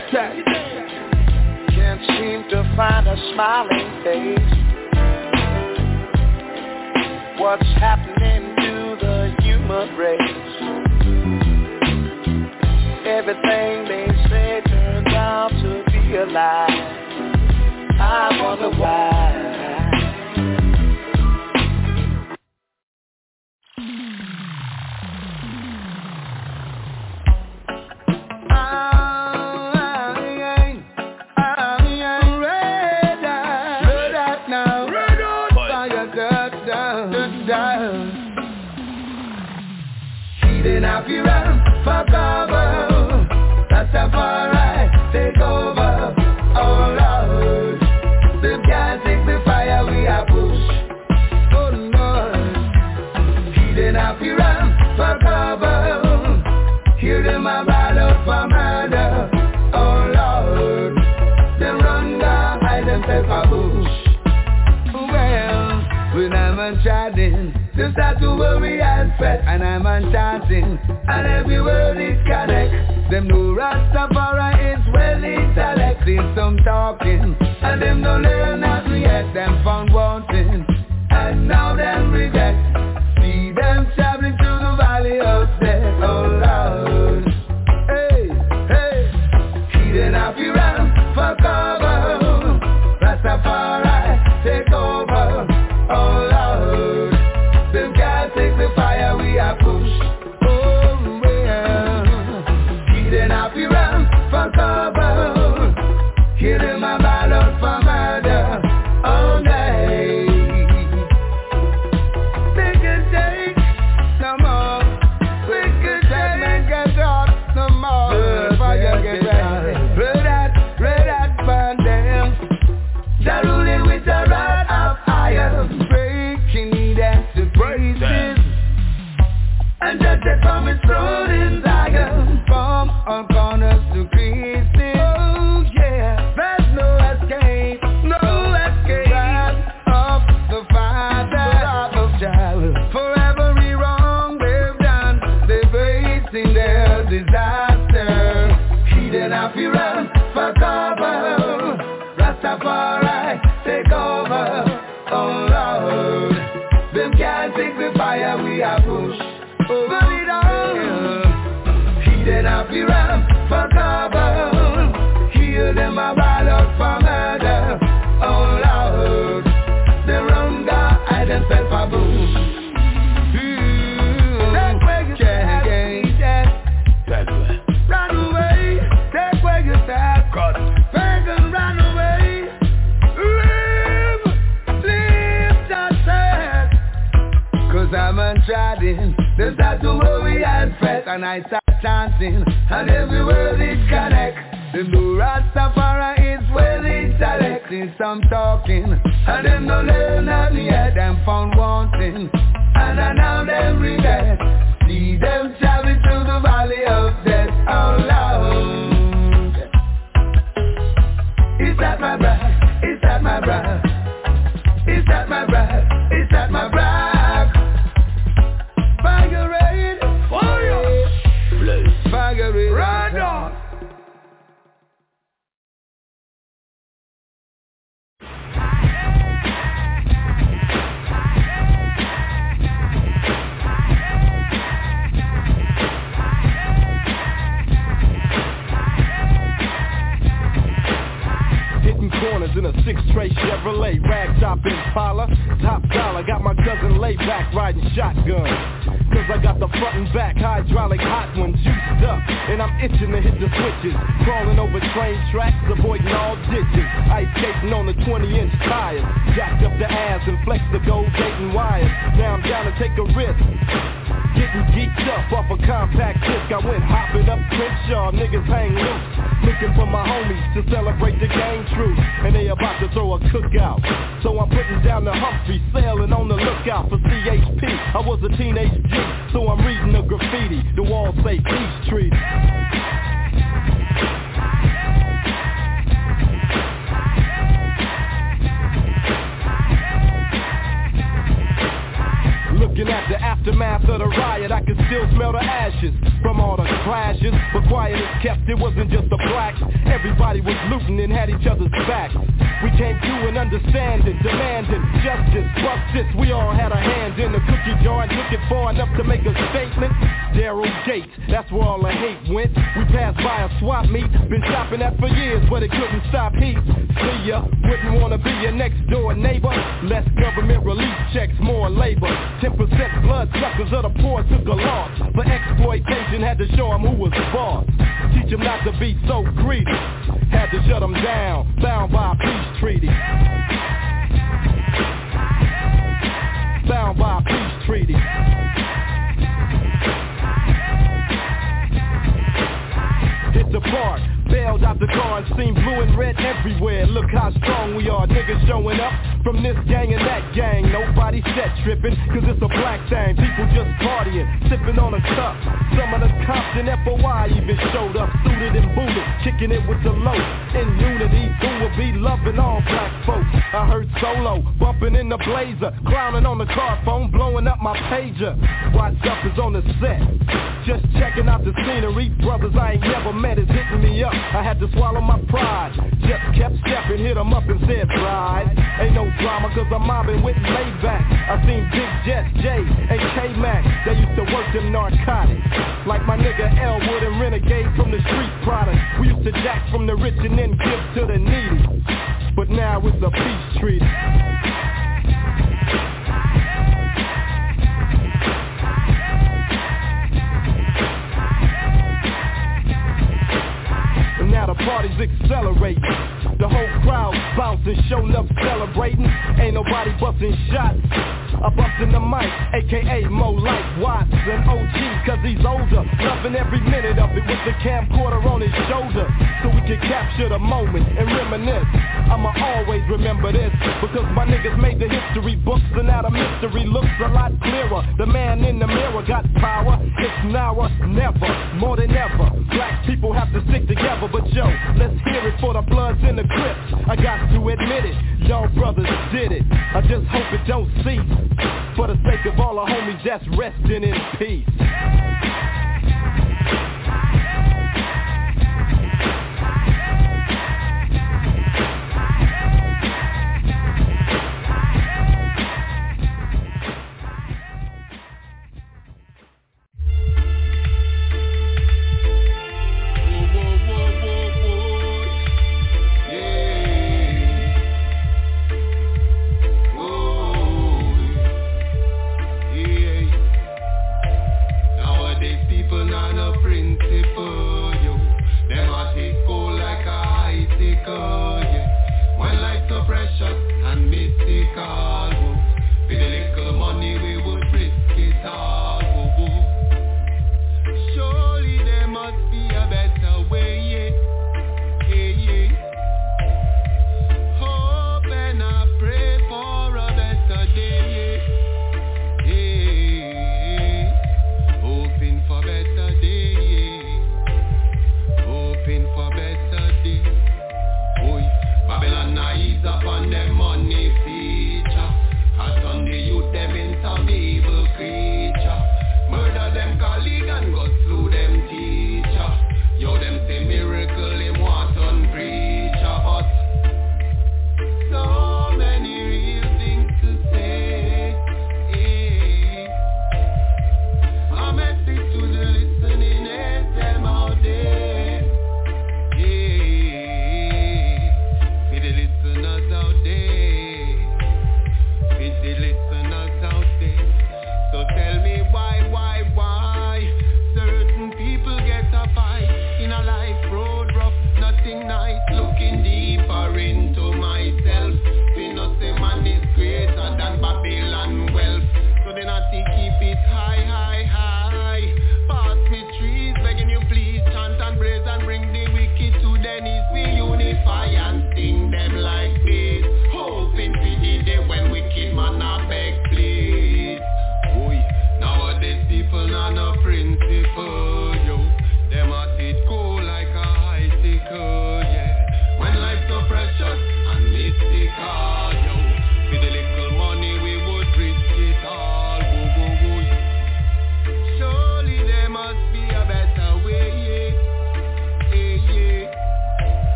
Can't seem to find a smiling face. What's happening to the human race? Everything they say turns out to be a lie. I wonder why. If you run for cover, Rastafari take over. Oh Lord, the can't take the fire we are push. Oh Lord, hidden if you run for cover, hear them a ball out for murder. Oh Lord, them run down, hide themselves a bush. Well, when I'm uncharted, they start to worry and fret. And I'm unchanting, and every word is connect. Them know Rastafari is well intellect. There's some talking, and them no learn nothing yet. Them found wanting, and now them regret. See them traveling through the valley of death. Oh Lord, hey, hey, hidden happy run for cover. Rastafari take over. Oh Lord, them can't take the fire we are pushed. Oh yeah, hidden happy run for cover. Kill them a ballot for murder. Oh nay, they can take no more. We can take and get out no more. Fire get ready. Red hat burn them. They're ruling with a rod of iron, breaking them to pieces. And just they from his throne in Zion, from all corners to creases. Oh yeah, there's no escape, no escape. Wrath of the Father, wrath of child. For every wrong they've done, they're facing their disaster. Hidden happy run for cover. Rastafari take over. Oh Lord, them can't take the fire we are pushed. Burn it down. Hidden happy run for cover. Heal them a ballot for murder. Oh Lord, they run down, hide themselves a boom. Take where you stand. That's where. Run away. Take where you stand. Pagan, run away. Live yourself. Cause I'm untrodden. They start to worry and fret, and I start chanting, and every word is connect. Them know Rastafari is well intellect. There's some talking, and them no learn nothing yet. Them found wanting, and now them regret. See them traveling through the valley of death. Oh Lord, is that my bride? Is that my bride? Is that my bride? Is that my bride? Fire rain, fire, fire rain, ride on. Corners in a 6-tray Chevrolet, rag top Impala, top collar, got my cousin laid back riding shotgun. Cause I got the front and back hydraulic hot ones juiced up, and I'm itching to hit the switches, crawling over train tracks, avoiding all ditches, ice skating on the 20-inch tires, jacked up the ass and flex the gold gating wires. Now I'm down to take a risk, getting geeked up off a compact disc. I went hopping up Crenshaw, niggas hang loose, looking for my homies to celebrate the game true, and they about to throw a cookout. So I'm putting down the Humphrey, sailing on the lookout for CHP. I was a teenage G, so I'm reading the graffiti. The walls say peace treaty. Looking at the aftermath of the riot, I can still smell the ashes from all the clashes. But quiet is kept, it wasn't just the blacks. Everybody was looting and had each other's backs. We came to an understanding, demanding justice, justice. We all had a hand in the cookie jar and took it far enough to make a statement. Daryl Gates, that's where all the hate went. We passed by a swap meet, been shopping at for years, but it couldn't stop heat. See ya, wouldn't wanna be your next door neighbor. Less government relief checks, more labor. 10% blood suckers of the poor took a loss. For exploitation, had to show them who was boss. Teach them not to be so greedy. Had to shut them down, bound by a peace treaty. Bound by a peace treaty. Hit the park, bailed out the car and seen blue and red everywhere. Look how strong we are, niggas showing up from this gang and that gang. Nobody set tripping, cause it's a black thing. People just partying, sipping on a cup. Some of the cops in FOI even showed up, suited and booted, kicking it with the low. In unity, who will be loving all black folks. I heard Solo bumping in the Blazer, clowning on the car phone, blowing up my pager. Watch up is on the set, just checking out the scenery. Brothers I ain't never met is hitting me up. I had to swallow my pride. Just kept stepping, hit him up and said, "Bride, ain't no drama, cause I'm mobbing with Maybach." I seen Big Jet, J, and K-Mac. They used to work them narcotics, like my nigga Elwood and Renegade from the street product. We used to jack from the rich and then give to the needy, but now it's a peace treaty. And now the party's accelerating, the whole crowd bouncing, showing up celebrating. Ain't nobody busting shots, I bustin' the mic, aka Mo like Watts and OG, cause he's older, loving every minute of it with the camcorder on his shoulder, so we can capture the moment and reminisce. I'ma always remember this, because my niggas made the history books, and now the mystery looks a lot clearer. The man in the mirror got power, it's now or never, more than ever. Black people have to stick together, but yo, let's hear it for the Bloods and the Crips. I got to admit it, y'all brothers did it. I just hope it don't cease, for the sake of all the homies that's resting in peace.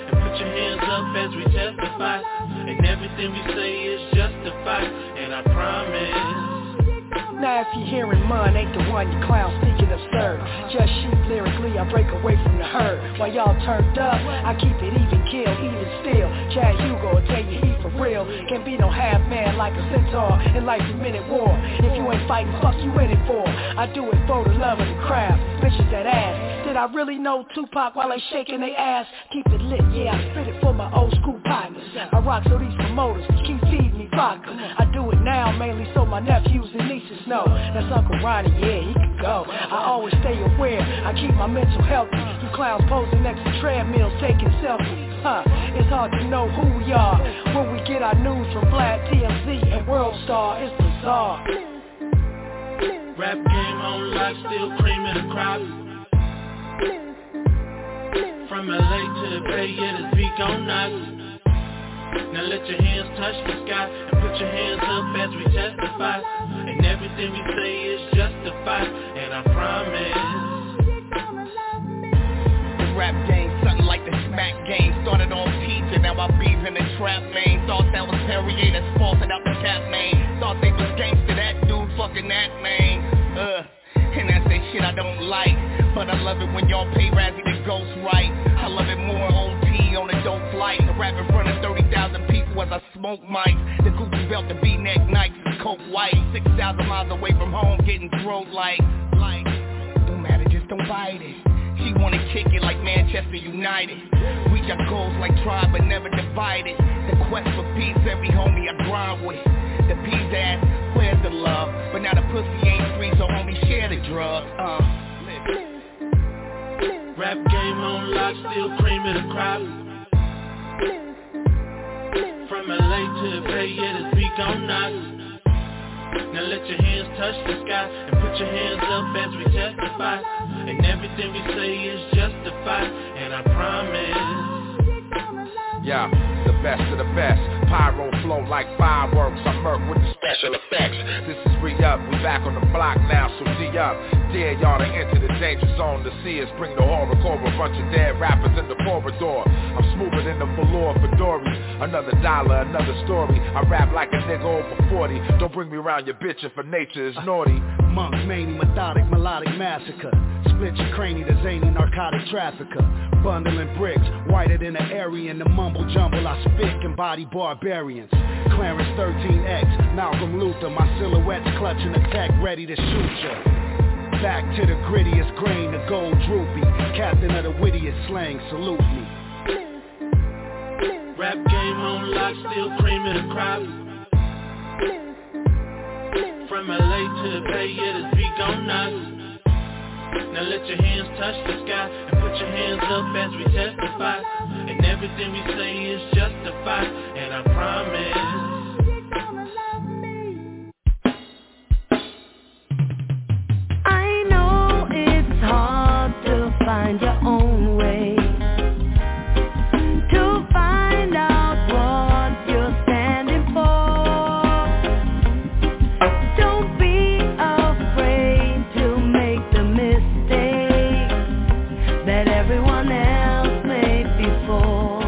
And everything we say is justified, and I promise Now if you're hearing mine, ain't the one you clown speaking absurd. Just sheep lyrically, I break away from the herd. While y'all turned up, I keep it even kill, even still. Chad Hugo will tell you he for real. Can't be no half man like a centaur in life's a minute war. If you ain't fighting, fuck you in it for. I do it for the love of the craft. Bitches that ass. Did I really know Tupac while they shaking their ass? Keep it lit, yeah, I spit it for my old school partners. I rock so these promoters keep feeding me vodka. I do it now mainly so my nephews and nieces know. That's Uncle Ronnie, yeah, he can go. I always stay aware, I keep my mental healthy. You clowns posing next to treadmills taking selfies. It's hard to know who we are when we get our news from Vlad, TMZ, and World Star. It's bizarre. Rap game on lock, still cream of the crop. From LA to the Bay, yeah, this beat gon' knock. Now let your hands touch the sky and put your hands up as we testify. And everything we say is justified, and I promise. The rap game, something like the smack game. Started on teacher, now I beef in the trap lane. Thought that was Perrier, that's falling out the cap main. Thought they was gangsta, that dude fucking that man. And that's that shit I don't like. But I love it when y'all pay Razzie the ghost right. I love it more OT on a dope flight. I rap in front of 30,000 people as I smoke mics. The Gucci belt, the V-neck Nikes, the coke white. 6,000 miles away from home, getting throat like don't matter, just don't bite it. She wanna kick it like Manchester United. Reach our goals like tribe but never divided. The quest for peace, every homie I grind with. The P's ass, where's the love? But now the pussy ain't free, so homie share the drug. Rap game on lock, still cream of the crop. From LA to the Bay, yeah, this beat gon' knock. Now let your hands touch the sky and put your hands up as we testify. And everything we say is justified, and I promise. Yeah, the best of the best. Pyro flow like fireworks. I murk with the special effects. This is re-up, we back on the block now, so D-up. Dare y'all to enter the danger zone to see us bring the horrorcore. A bunch of dead rappers in the corridor. I'm smoother than the velour for Dory. Another dollar, another story. I rap like a nigga over 40. Don't bring me around your bitch if her nature is naughty. Monk, mania, methodic, melodic massacre. Split your cranny, the zany narcotic trafficker. Bundling bricks, whiter than the area in the mumble jumble. I spit and body barbarians. Clarence 13X, Malcolm Luther. My silhouette's clutching a tech, ready to shoot ya. Back to the grittiest grain, the gold droopy. Captain of the wittiest slang, salute me. Rap game on lock, still cream of the crop. From LA to the Bay, yeah, this beat gon' knock. Now let your hands touch the sky and put your hands up as we testify. And everything we say is justified, and I promise. I know it's hard to find your own way, to find out what you're standing for. Don't be afraid to make the mistake that everyone else made before.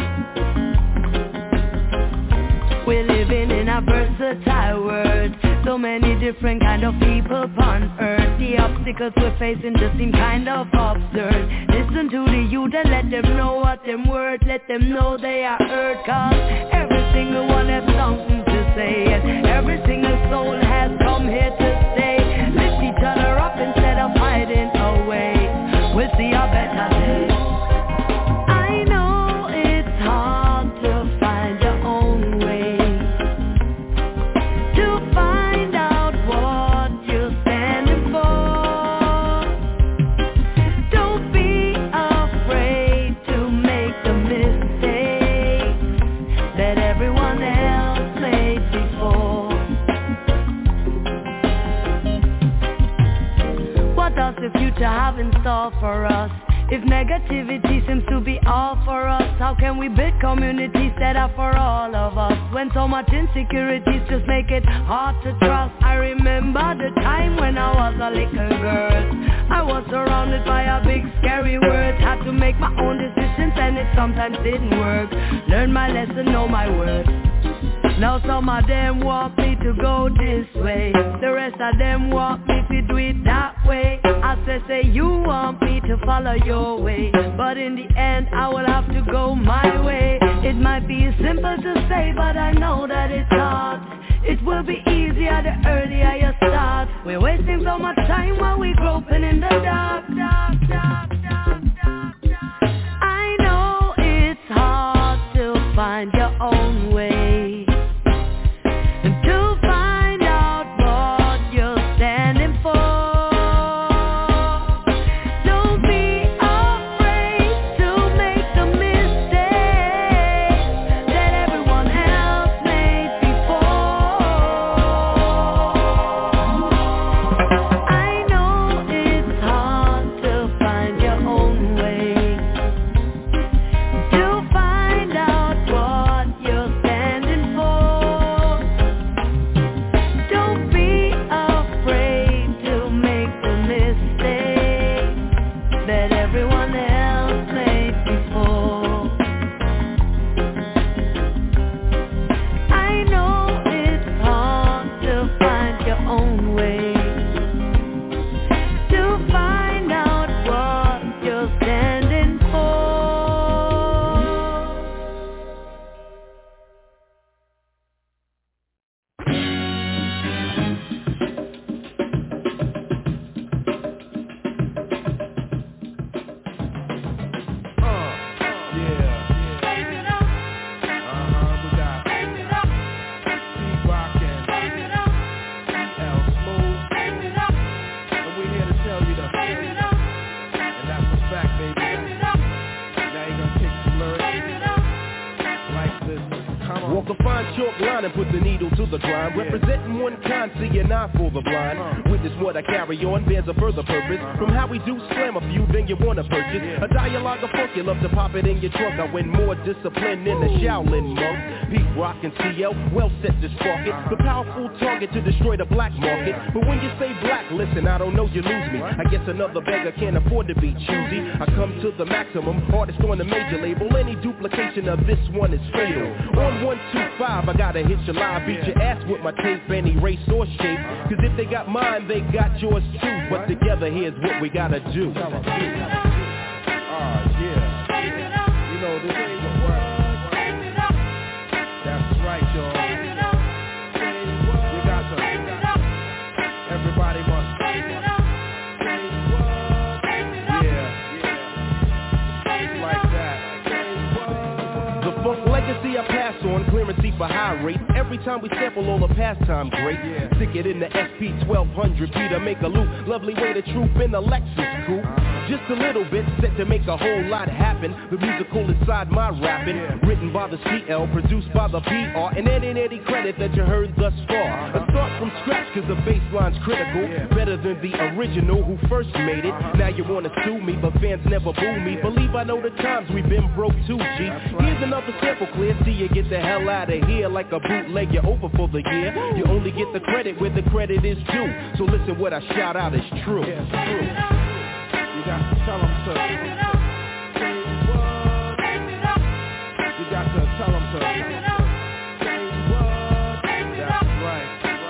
We're living in a versatile world, so many different kind of people upon earth. The obstacles we're facing just seem kind of absurd. Listen to the youth and let them know what them worth. Let them know they are heard, cause every single one has something to say, and every single soul has come here to stay. Lift each other up instead of hiding away. We'll see a better day. I know it's hard to find your own way, to find out what you're standing for. Don't be afraid to make the mistakes that everyone else made before. What does the future have in store for us? If negativity seems to be all for us, how can we build communities that are for all of us? When so much insecurities just make it hard to trust. I remember the time when I was a little girl. I was surrounded by a big scary world. Had to make my own decisions and it sometimes didn't work. Learn my lesson, know my worth. Now some of them want me to go this way, the rest of them want me to do it that way. I say you want me to follow your way, but in the end I will have to go my way. It might be simple to say, but I know that it's hard. It will be easier the earlier you start. We're wasting so much time while we're groping in the dark. I know it's hard to find your own way, to find out what you're standing for. Don't be afraid to make the mistake that everyone else made before. I know it's hard to find your own way, to find out what you're standing for. Don't be afraid to make the mistake that everyone else made before. I know it's hard to find your own way, to find out what you're standing for. Walk a fine chalk line and put the needle to the grind. Representing one kind, see an eye for the blind. Witness what I carry on, bears a further purpose. From how we do slam a few, then you wanna purchase a dialogue of funk, you love to pop it in your trunk. I win more discipline than a Shaolin monk. Pete Rock and CL, well set to spark it. The powerful target to destroy the black market. But when you say black, listen, I don't know, you lose me. I guess another beggar can't afford to be choosy. I come to the maximum, artist on the major label. Any duplication of this one is fatal. On 125, I gotta hit your line, beat your ass with my tape, any race or shape. Cause if they got mine, they got yours too. But together, here's what we gotta do. You know, this ain't what works. That's right, y'all. You got to. Everybody must. Like that. The funk legacy I pass on, clearancy for high rate. Every time we sample all the pastime great. Stick it in the SP 1200 P to make a loop. Lovely way to troop in the Lexus coupe. Just a little bit, set to make a whole lot happen. The musical inside my rapping, written by the CL, produced by the PR, and any credit that you heard thus far. A start from scratch cause the bassline's critical, better than the original who first made it. Now you wanna sue me, but fans never boo me. Believe I know the times we've been broke too, G. Here's another sample clear, see you get the hell out of here. Like a bootleg, you're over for the year. You only get the credit where the credit is due. So listen, what I shout out is true. You got to tell them to. You got to tell them to. That's right.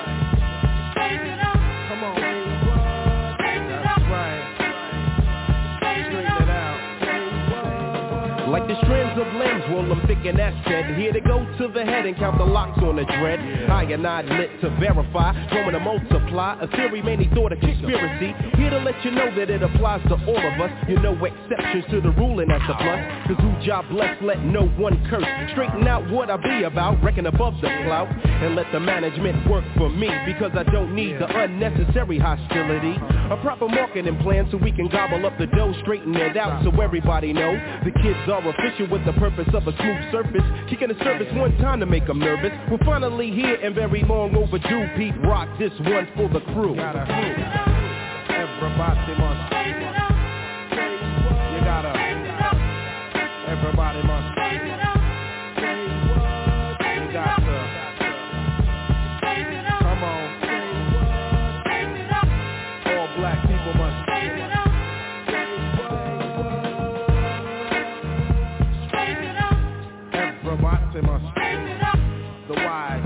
Come on. That's right. Straighten it out. Like the strands of limbs, roll them thick and that's said. Here to go to the head and count the locks on the dread. I and I lit to verify, going to multiply. A theory many thought a conspiracy. Here to let you know that it applies to all of us. You know exceptions to the rule and that's a plus. Cause who job blessed, let no one curse. Straighten out what I be about, reckon above the clout. And let the management work for me. Because I don't need the unnecessary hostility. A proper marketing plan so we can gobble up the dough. Straighten it out so everybody know. The kids are official with the purpose of a smooth surface. Kicking the surface one time to make them nervous. We're finally here and very long overdue. Pete Rock, this one's for the crew. Everybody must. You gotta. Everybody must. You got to. Come on. All black people must. Everybody must. The wise.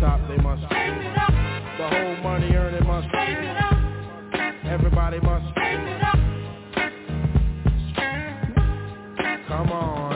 top, they must. The whole money earning must. Everybody must. Come on.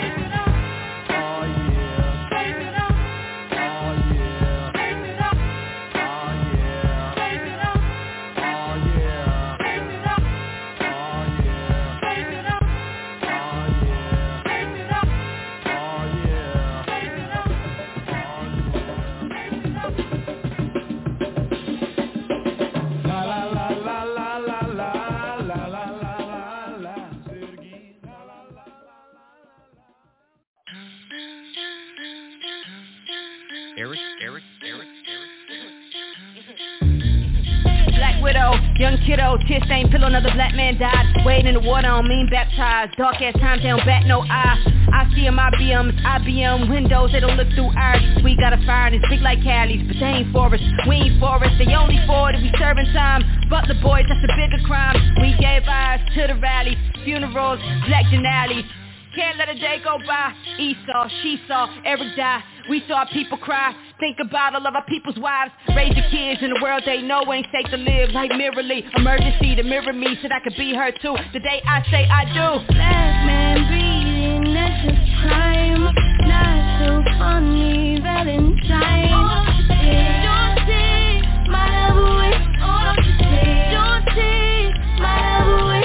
Young kiddo, tear stained pillow, another black man died. Wade in the water, I don't mean baptized. Dark ass times, they don't bat no eye. I see them IBMs, IBM windows, they don't look through ours. We got a fire and it's big like Cali's, but they ain't for us. We ain't for us, they only for it if we serving time. Butler boys, that's a bigger crime. We gave eyes to the rallies, funerals, black Denali's. Can't let a day go by. Esau, she saw, Eric die. We saw people cry. Think about all of our people's wives. Raise your kids in a world they know ain't safe to live. Like Mirrorly, emergency to mirror me so that I could be her too. The day I say I do. Black man breathing, that's just crime. Not so funny, Valentine. Don't take my love away. Don't take my love away.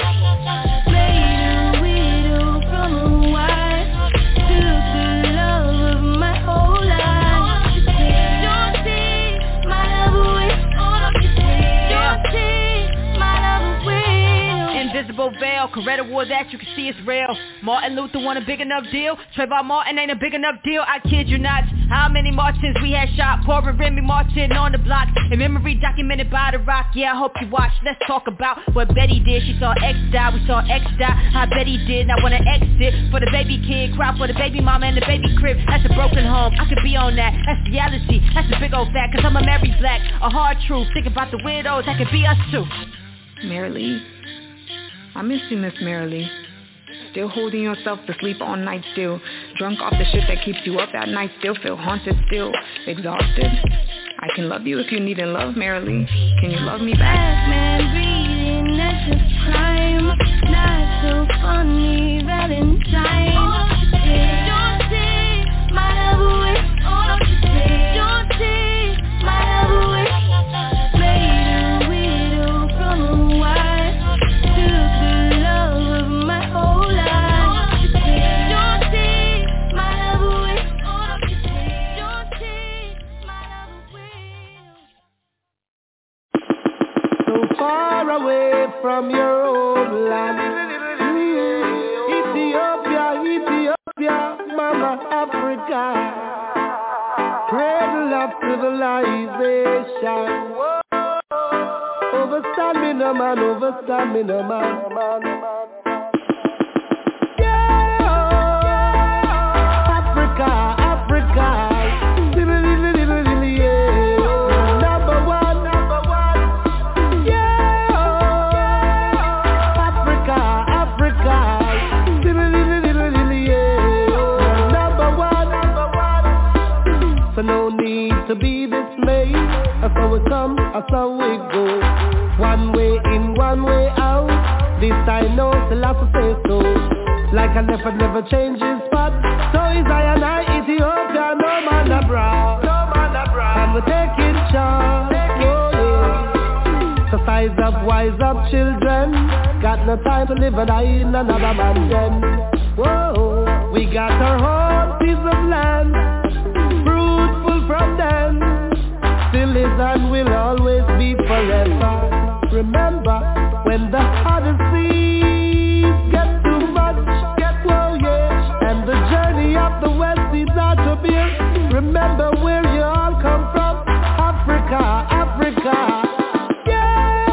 Invisible veil, Coretta wore that, you can see it's real. Martin Luther want a big enough deal. Trayvon Martin ain't a big enough deal, I kid you not. How many Martins we had shot, pouring Remy Martin on the block. In memory documented by The Rock, yeah, I hope you watch. Let's talk about what Betty did. She saw X die, we saw X die. How Betty did, now wanna exit for the baby kid, cry for the baby mama and the baby crib. That's a broken home, I could be on that. That's reality, that's a big old fact. Cause I'm a Mary Black, a hard truth. Think about the widows, that could be us too. Marilee, I miss you, Miss Marilee. Still holding yourself to sleep all night still. Drunk off the shit that keeps you up at night. Still feel haunted, still exhausted. I can love you if you need in love, Marilee. Can you love me back? Black man breathing, that's just crime. Not so funny, Valentine. Don't take my love away. Don't take my love away. Made a widow from a wife. Took the love of my whole life. Don't take my love away. Don't take my love away. So far away from your own land. Ethiopia, Ethiopia, Mama Africa. Cradle up to the libation. Over stamina man, over stamina man. Yeah, Africa, Africa. Number one. Yeah, Africa, Africa. Number one. So no need to be dismayed. That's how we come, that's how we go. One way in, one way out. This I know, the last to say so. Like I never change his spot. So is I and I, Ethiopia, no man abroad. And we're taking charge. Oh, yeah. So size up, wise up, children. Got no time to live and die in another man's den. Whoa, we got our own piece of land. Fruitful from them. Still is and will always be forever. Remember, when the hardest seas get too much, oh yeah, and the journey up the west is out to bear. Remember where you all come from, Africa, Africa. Yeah,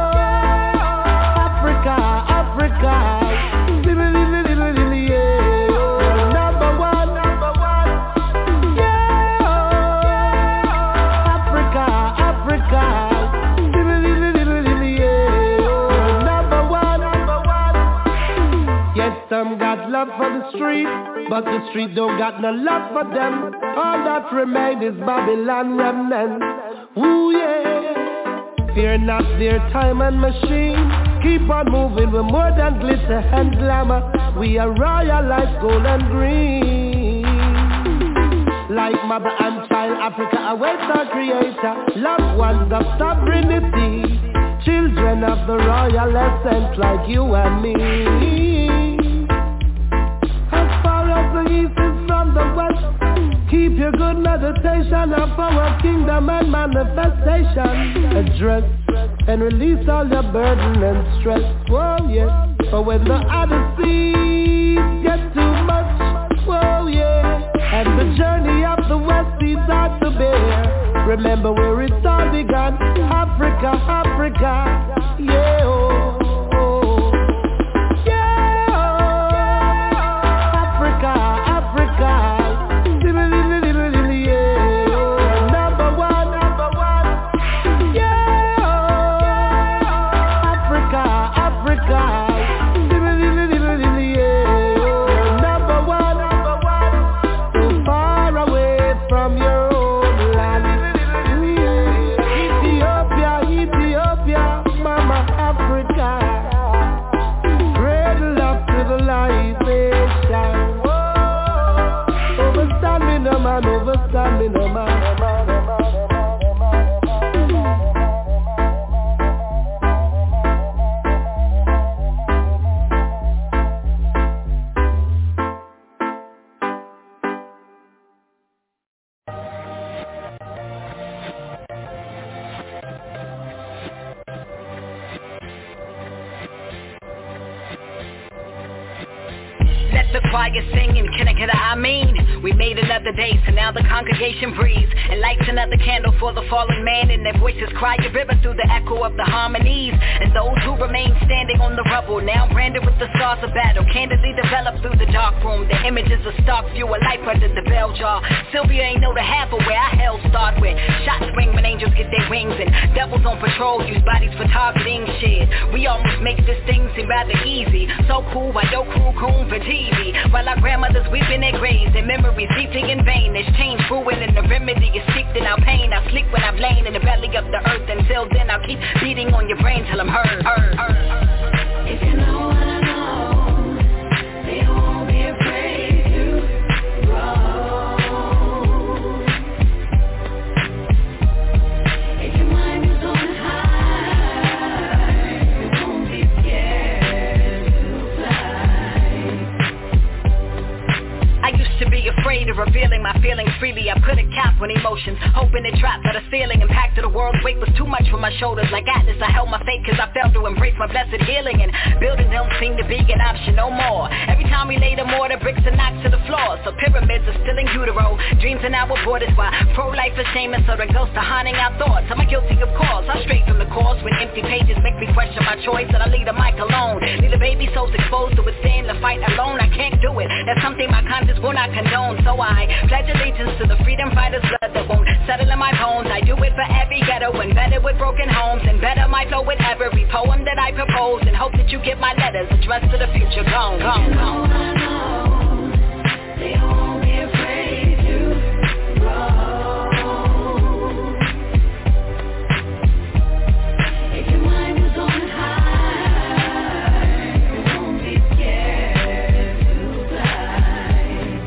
Africa, Africa. Number one. Yeah, Africa, Africa. Some got love for the street, but the street don't got no love for them. All that remains is Babylon remnant. Ooh yeah. Fear not their time and machine. Keep on moving, we're more than glitter and glamour. We are royal like gold and green. Like mother and child, Africa awaits our creator. Loved ones of sovereignty. Children of the royal essence like you and me. As far as the east is from the west, keep your good meditation of our kingdom and manifestation. Address and release all your burden and stress. Whoa, yeah. But when the Odyssey gets too much, whoa, yeah. And the journey of the west is hard to bear. Remember where it all began. Africa, Africa, yeah, oh, oh. Yeah, oh. Africa, Africa, yeah, oh. Number one, yeah, oh. Africa, Africa. We made another day, so now the congregation breathes and lights another candle for the fallen man, and their voices cry a river through the echo of the harmonies. And those who remain standing on the rubble, now branded with the scars of battle, candidly developed through the dark room. The images of stark view, a life under the bell jar. Sylvia ain't know the half of where our hell start with. Shots ring when angels get their wings, and devils on patrol use bodies for targeting shit. We almost make this thing seem rather easy. So cool, why your crew coon for TV? While our grandmothers weep in their graves, and memories deeply in vain. There's change brewing, and the remedy is steeped in our pain. I sleep when I've lain in the belly of the earth. Until then I'll keep beating on your brain till I'm heard. If you know what I know, they won't be afraid to roll. If your mind is on high, you won't be scared to fly. I used to be afraid of revealing my feelings freely. I put a cap on emotions, hoping it trapped at a ceiling. Impact of the world's weight was too much for my shoulders. Like Atlas, I held my fate cause I failed to embrace my blessed healing. And building don't seem to be an option no more. Every time we lay the mortar, bricks are knocked to the floor. So pyramids are still in utero, dreams in our borders. Why pro-life is shaming, so it goes to haunting our thoughts. Am I guilty of cause? I strayed from the course when empty pages make me question my choice. And I leave the mic alone, leave the baby souls exposed to withstand the fight alone. I can't do it, that's something my conscience will not condone. So I pledge allegiance to the freedom fighters' blood that won't settle in my bones. I do it for every ghetto and better with broken homes, and better my flow with every poem that I propose, and hope that you get my letters addressed to the future. Gone. They won't be afraid to roll. If your mind is on high, you won't be scared to fly.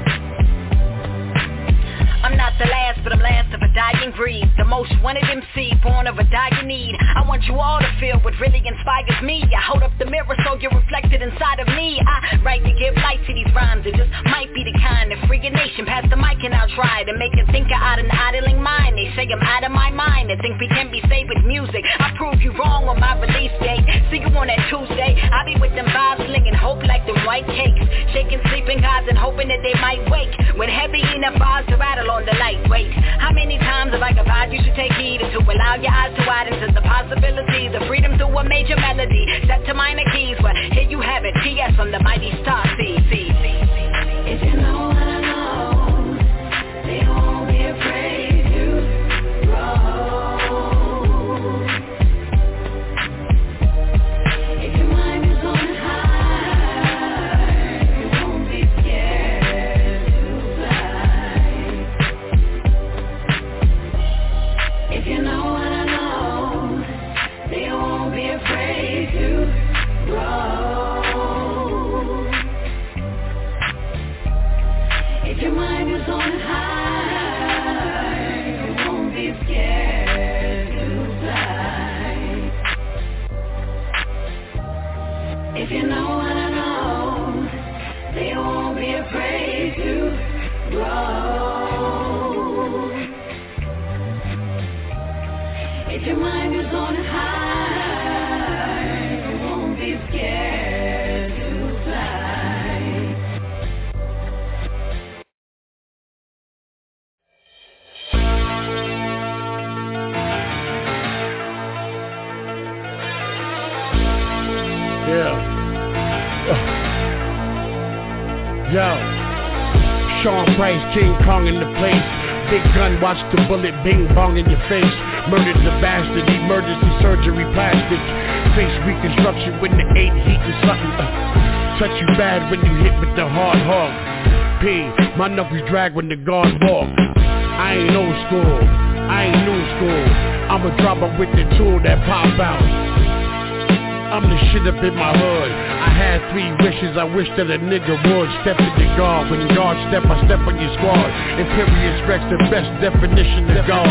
I'm not the last, but I'm last of a dying breed. The most wanted MC, born of a dying need. I want you all to feel what really inspires me. I hold up the mirror so you're reflected inside of me. I write to give light to these rhymes. It just might be the kind to free a nation. Pass the mic and I'll try to make a thinker out of an idling mind. They say I'm out of my mind. They think we can be saved with music. I prove you wrong on my release date. See you on that Tuesday. I'll be with them vibes slinging hope like them white cakes. Shaking sleeping gods and hoping that they might wake. When heavy enough bars to rattle on the lightweight. How many times have I advised you should take heed to allow your eyes to widen to the possibilities of freedom through a major melody set to minor keys? But here you have it, TS from the mighty Star C. If you know what I know, they won't be afraid to roll. If your mind is on high, you won't be scared to fly. scared to fly. If you know what I know, they won't be afraid to grow. If your mind is on high, you won't be scared to fly. Yeah. Yo. Sean Price, King Kong in the place. Big gun, watch the bullet bing bong in your face. Murdered the bastard, emergency surgery plastic. Face reconstruction when the 8 heating something. Touch you bad when you hit with the hard hog. P, my knuckles drag when the guard walk. I ain't old school, I ain't new school. I'ma drop up with the tool that pop out. I'm the shit up in my hood. I had 3 wishes, I wish that a nigga would step in the guard. When God step, I step on your squad. Imperious Rex, the best definition of God.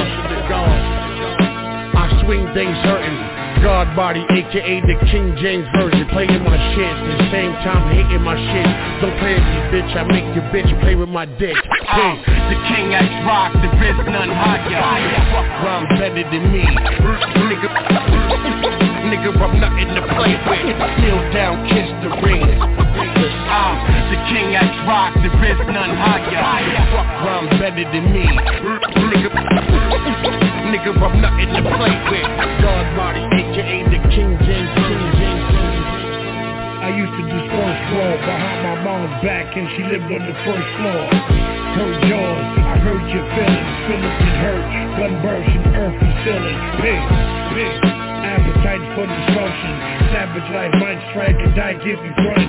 I swing things hurting. God body, aka the King James Version. Playing my shit, at the same time hating my shit. Don't play with me, bitch, I make your bitch play with my dick. Hey, the King X Rock, the wrist none higher. Rhyme better than me. Nigga, I'm nothing to play with. Kneel down, kiss the ring. The King X Rock, the wrist none higher. Rhyme better than me. Nigga, I'm nothing to play with. God body, aka the King James. I used to do first row behind my mom's back, and she lived on the first floor. Hurt jaws, I hurt your feelings. Feelings get hurt, gun burst and earthy ceiling. Big. Appetite for destruction. Savage life might strike and die, give you run.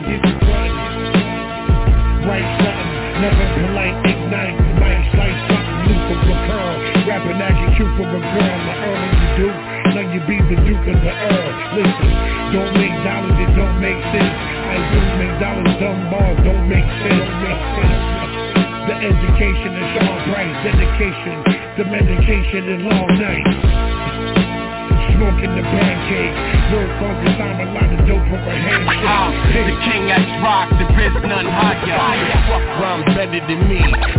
Write something, never polite, ignite. Might slice something new for a curl. Rapping action cute for a girl. The earl you do, now you be the Duke of the Earl. Listen, don't make dollars, it don't make sense. I do make dollars, dumb balls don't make sense. The education is Sean Price, dedication, the medication and long nights. Smoking the pancake, work on the time, a lot of dope for a handshake. The King X Rock, the wrist none higher. Rhyme better than me.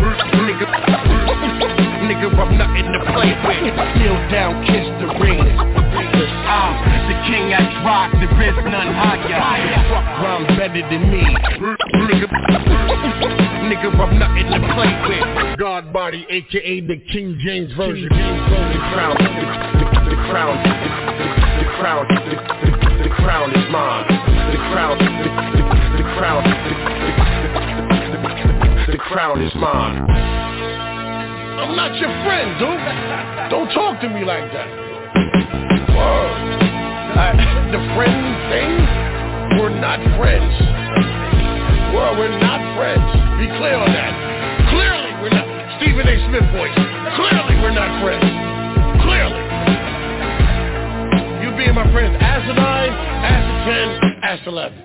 Nigga, I'm nothing to play with. Kneel down, kiss the ring. The King X Rock, the wrist none higher. Rhyme better than me. Nigga, I'm nothing to play with. God body, aka the King James Version. The crown is mine. The crown is mine. I'm not your friend, dude. Don't talk to me like that. Whoa. The friend thing? We're not friends. Well, we're not friends. Be clear on that. Clearly we're not. Stephen A. Smith voice. Clearly we're not friends. Clearly. You being my friends, ask a 9, ask a 10, ask 11.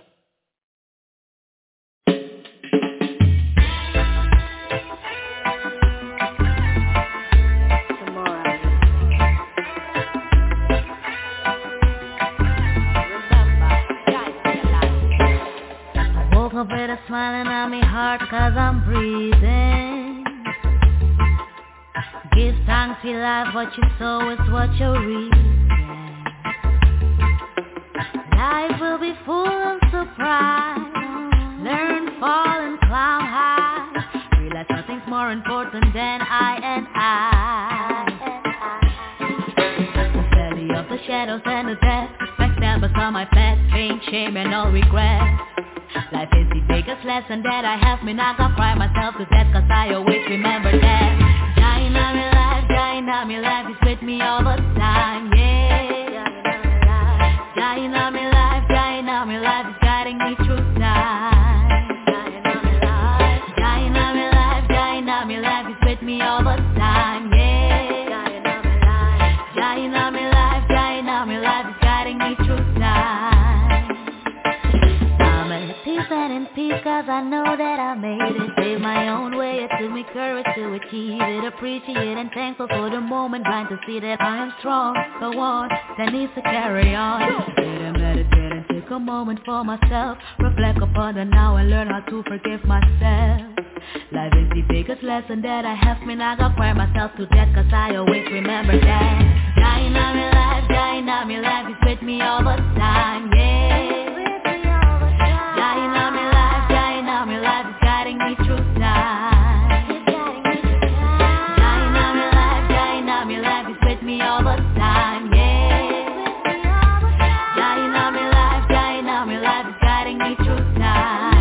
Up with a smiling on me heart cause I'm breathing. Give thanks for life, what you sow is what you reap. Life will be full of surprise. Learn, fall and climb high. Realize nothing's more important than I and I. The valley of the shadows and the death. Backstab become my pet. Pain, shame and all regret. Life is the biggest lesson that I have. Me not gonna cry myself to death cause I always remember that. Dying on me life is with me all the time, yeah. Dying on me life is guiding me through time. Dying on me life is with me all the time, yeah. Dying on me life is guiding me through time. I'm at peace and in peace cause I know that I made it. Pave my own way, it took me courage to achieve it. Appreciate and thankful for the moment. Trying to see that I am strong. The one that needs to carry on. Meditate and take a moment for myself. Reflect upon the now and learn how to forgive myself. Life is the biggest lesson that I have. Me not gonna cry myself to death, cause I always remember that. Dying on me life is with me all the time, yeah. Dying on me life is guiding me through time. Dying on me life is with me all the time, yeah. Dying on me life is guiding me through time.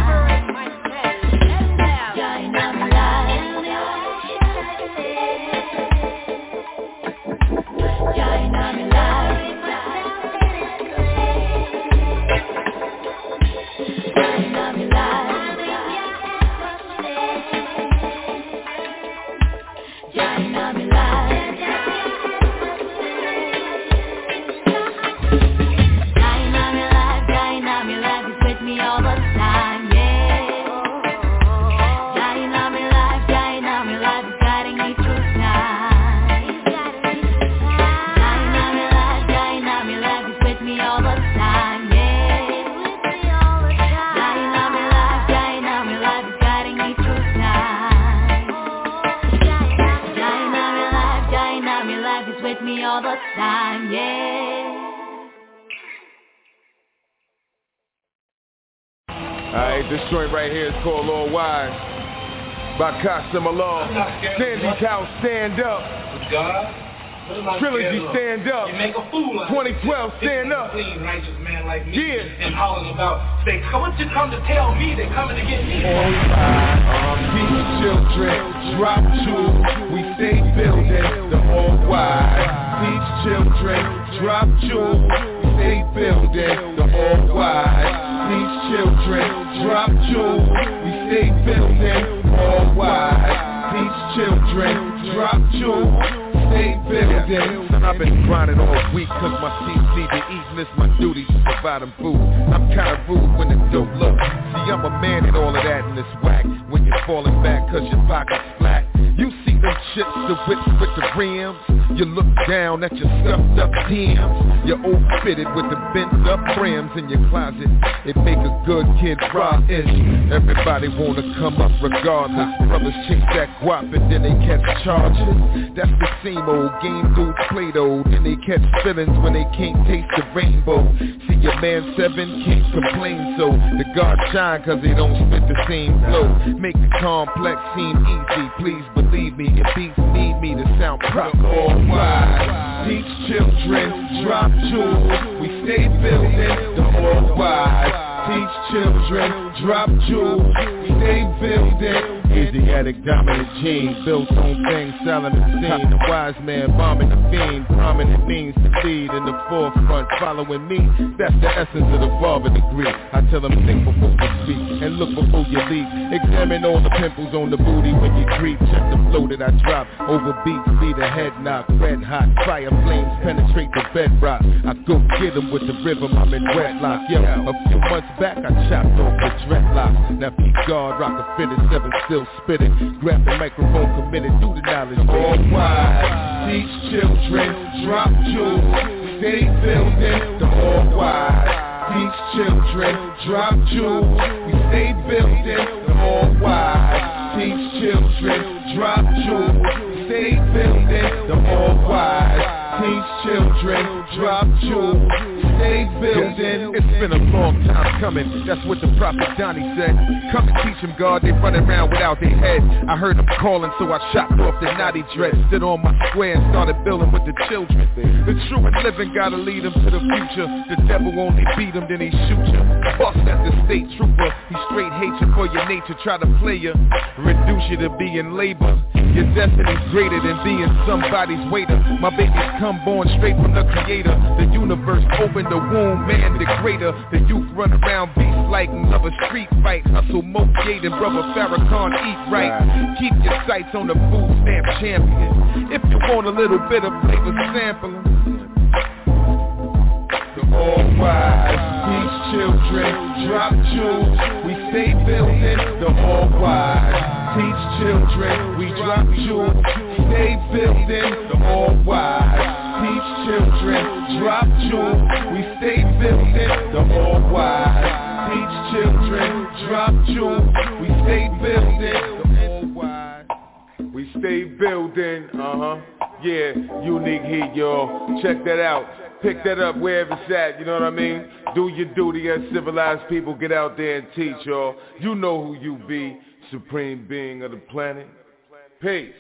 Alright, this joint right here is called Lord Wise by Casa Malone. Sandy's House, Stand Up. Trilogy, Stand Up. 2012, Stand Up. Yeah. And hollering about, they coming to come to tell me, they coming to get me. These children drop jewels, we stay building the whole wide. These children drop jewels, we stay building the whole wide. These children drop jewels, we stay building all wide. These children drop jewels, stay building. Son, I've been grinding all week cause my seeds need to eat and it's my duty to provide them food. I'm kinda rude when it's dope look. See, I'm a man in all of that and it's whack when you're falling back cause your pocket's flat. You see them chips, the whips with the rims. You look down at your scuffed up Timbs. You're overfitted with the bent up rims in your closet. It make a good kid rock-ish. Everybody wanna come up regardless. Brothers chase that guap and then they catch charges. That's the same old game dudes play though. Then they catch feelings when they can't taste the rainbow. See your man 7 can't complain so the God shine cause they don't spit the same flow. Make the complex seem easy. Please believe me, if beats need me to sound proper all wide. These children drop jewels, we stay building the whole wide. These children drop jewels, we stay building. Asiatic dominant gene, built on things, selling the scene. The wise man bombing the fiend, prominent means to lead in the forefront, following me. That's the essence of the barber degree. I tell them think before you speak, and look before you leap. Examine all the pimples on the booty when you creep. Check the flow that I drop, over beats, see the head knock. Red hot, fire flames penetrate the bedrock. I go get them with the rhythm, I'm in wedlock. Yo, a few months back I chopped off the dreadlocks. Now peace guard, rock a fitted, 7 still spitting. Grab the microphone, committed, do the knowledge. All wide, these children drop jewels, stay building the all wide. These children drop jewels, we stay building the all wide. These children drop jewels, we stay building the all wide. These children drop jewels, stay building. It's been a long time coming, that's what the prophet Donnie said. Come and teach them God, they running around without their head. I heard them calling so I chopped off their naughty dread. Stood on my square and started building with the children. The true and living gotta lead them to the future. The devil only beat them, then he shoot you. Bust at the state trooper, he straight hate you for your nature. Try to play you, reduce you to being labor. Your destiny's greater than being somebody's waiter. My babies come born straight from the creator. The universe opened the womb, man the greater. The youth run around beast like love a street fight. Hustle motivated and brother Farrakhan eat right. Keep your sights on the food stamp champion. If you want a little bit of flavor sampling, the all wide. These children drop jewels, we stay building the all wide. Teach children, we drop jewels. Stay building the all wise. Teach children, drop jewels. We stay building the all wise. Teach children, drop jewels. We stay building the all wise. We stay building, yeah, unique heat, y'all. Check that out. Pick that up wherever it's at, you know what I mean? Do your duty as civilized people. Get out there and teach, y'all. You know who you be, supreme being of the planet. Peace.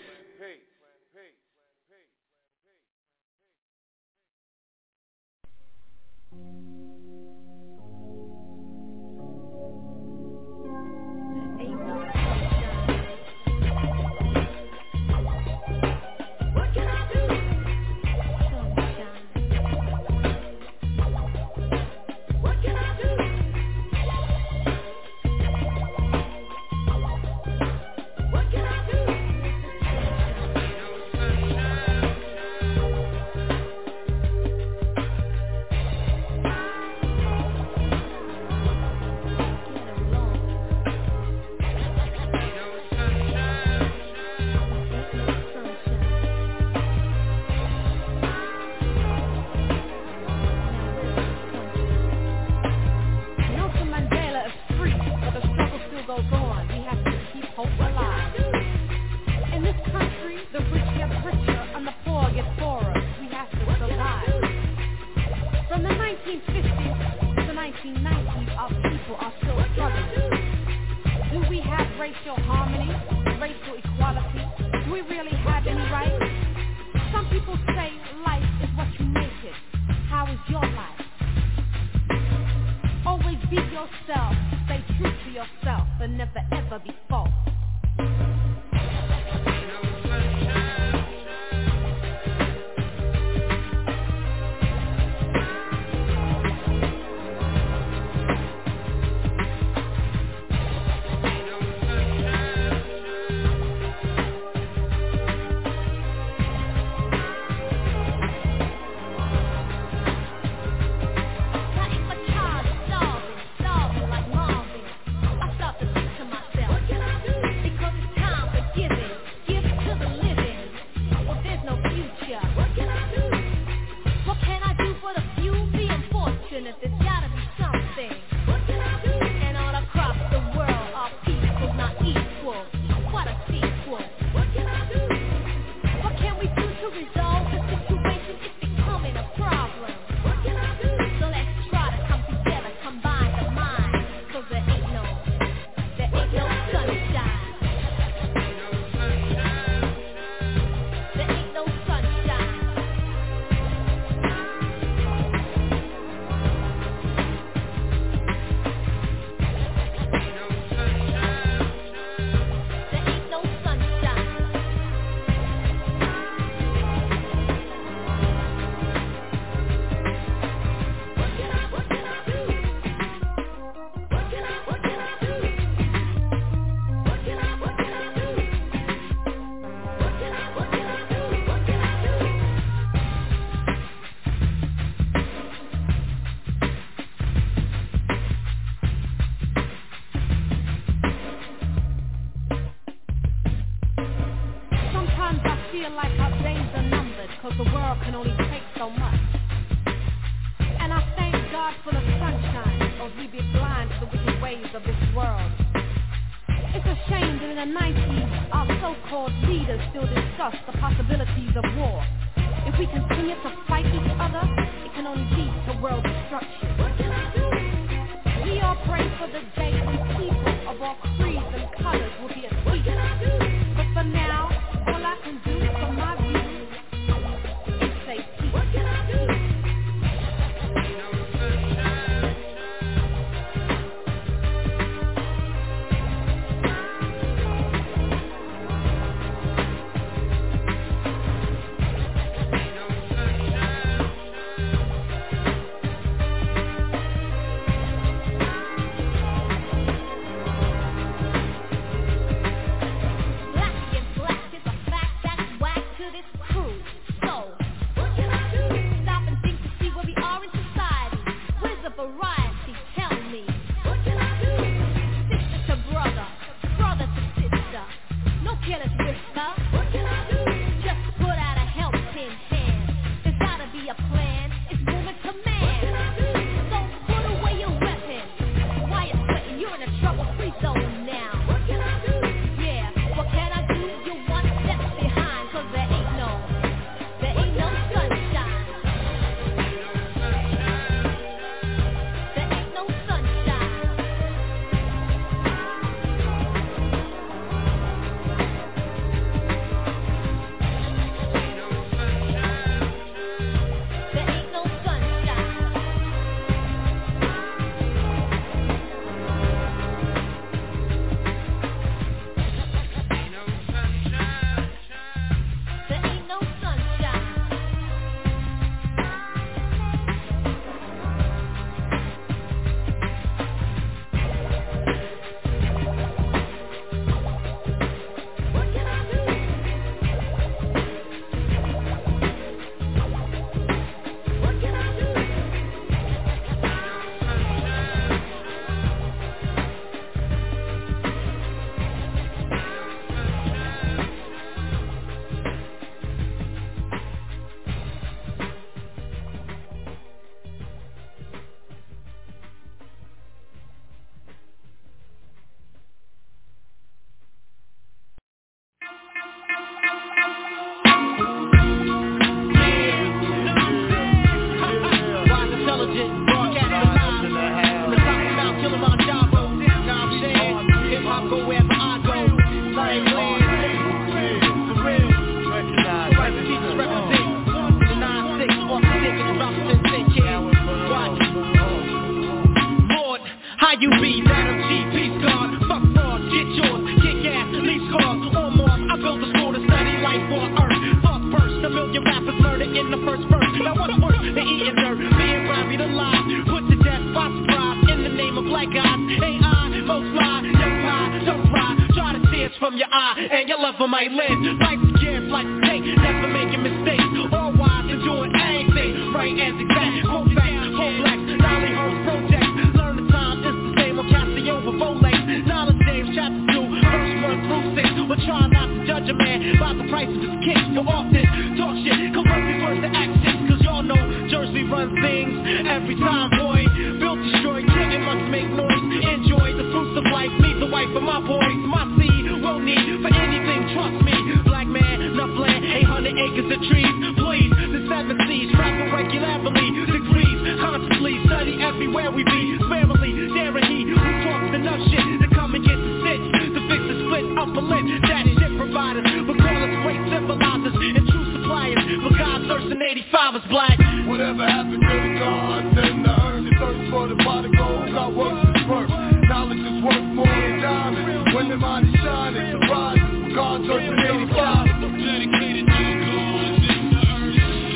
Now what's worse than eating dirt? Being buried alive, put to death by surprise in the name of black guys. Ain't I most fly, young pie, don't cry. Try to tears from your eye, and your lover might live. Life's a gift, life's a take, never making mistakes. All wise and doing anything right as exact. Go back, whole black, Dolly Holmes project. Learn the time, it's the same on Casio with Rolex. Knowledge James chapter 2, verse 1 through 6. But try not to judge a man by the price of his kicks. So often, talk shit, convert these words to actions. Cause y'all know Jersey runs things every time, boy. Built, destroyed, kitten must make noise. Enjoy the fruits of life, meet the wife of my boys. My seed won't need for anything, trust me. Black man, enough land, 800 acres of trees. Please, the 7 seas, travel regularly. Degrees, consciously, study everywhere we be. Sparingly, daring he who talks enough shit to come and get the stitch. To fix the split upper lip, that shit providers. But call us great civilizers and true suppliers. For God's thirsting 85 is black. Whatever happened to the gods and the earth? The thirst for the pot of gold, God works his work. Knowledge is worth more than diamonds. When the mind is shining, surprise. God thirsting 85. Dedicated to the gods and the earth.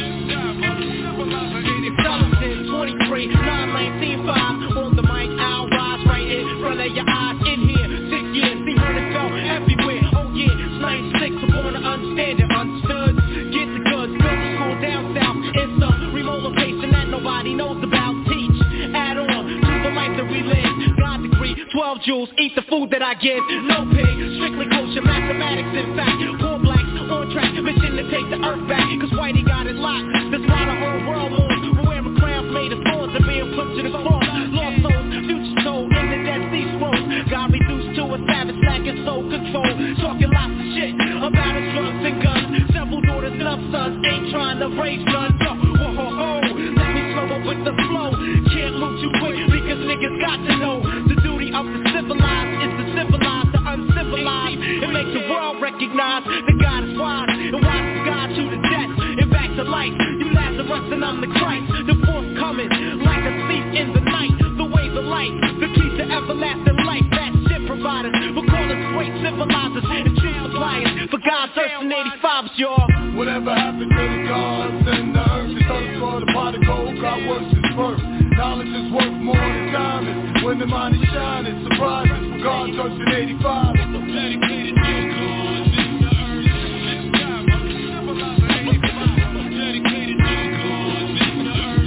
23, 9, 19, 5. On the mic, I'll rise right in front of your eyes. In here, 6 years, see heard and felt everywhere. Oh yeah, it's 96, I'm born to understand it, understood. Get the goods, build a school down south. In some remote location that nobody knows about. Teach, add on to the life that we live. God degree, 12 jewels, eat the food that I give. No pig, strictly kosher, mathematics in fact. Poor blacks on track, mission to take the earth back. Cause Whitey got it locked, that's why the whole world moves. Wearing crowns made of thorns and being put to the cross. Lost souls, future told in the Dead Sea Scrolls. Got reduced to a savage, lacking soul control. Talking lots of shit about his drugs and guns. Several daughters, enough sons, ain't trying to raise none. Yo, whoa, ho, ho, let me slow up with the flow. Can't move too quick because niggas got to know the duty of the civilized is to civilize the uncivilized. It makes the world recognize that God is wise and wise is God to the death and back to life. You Lazarus and I'm the Christ, the forthcoming like a thief in the night. The way the light, the key to everlasting life. That shit providers, we'll call us great civilizers and true suppliers. For God's thirsting 85's y'all. Whatever happened to the gods and the earth? The thirst for the pot of gold, God works his work. Knowledge is worth more than diamonds. When the mind is shining, surprises. For God thirsting 85. Dedicated to the gods and the earth. Dedicated to the gods and the earth.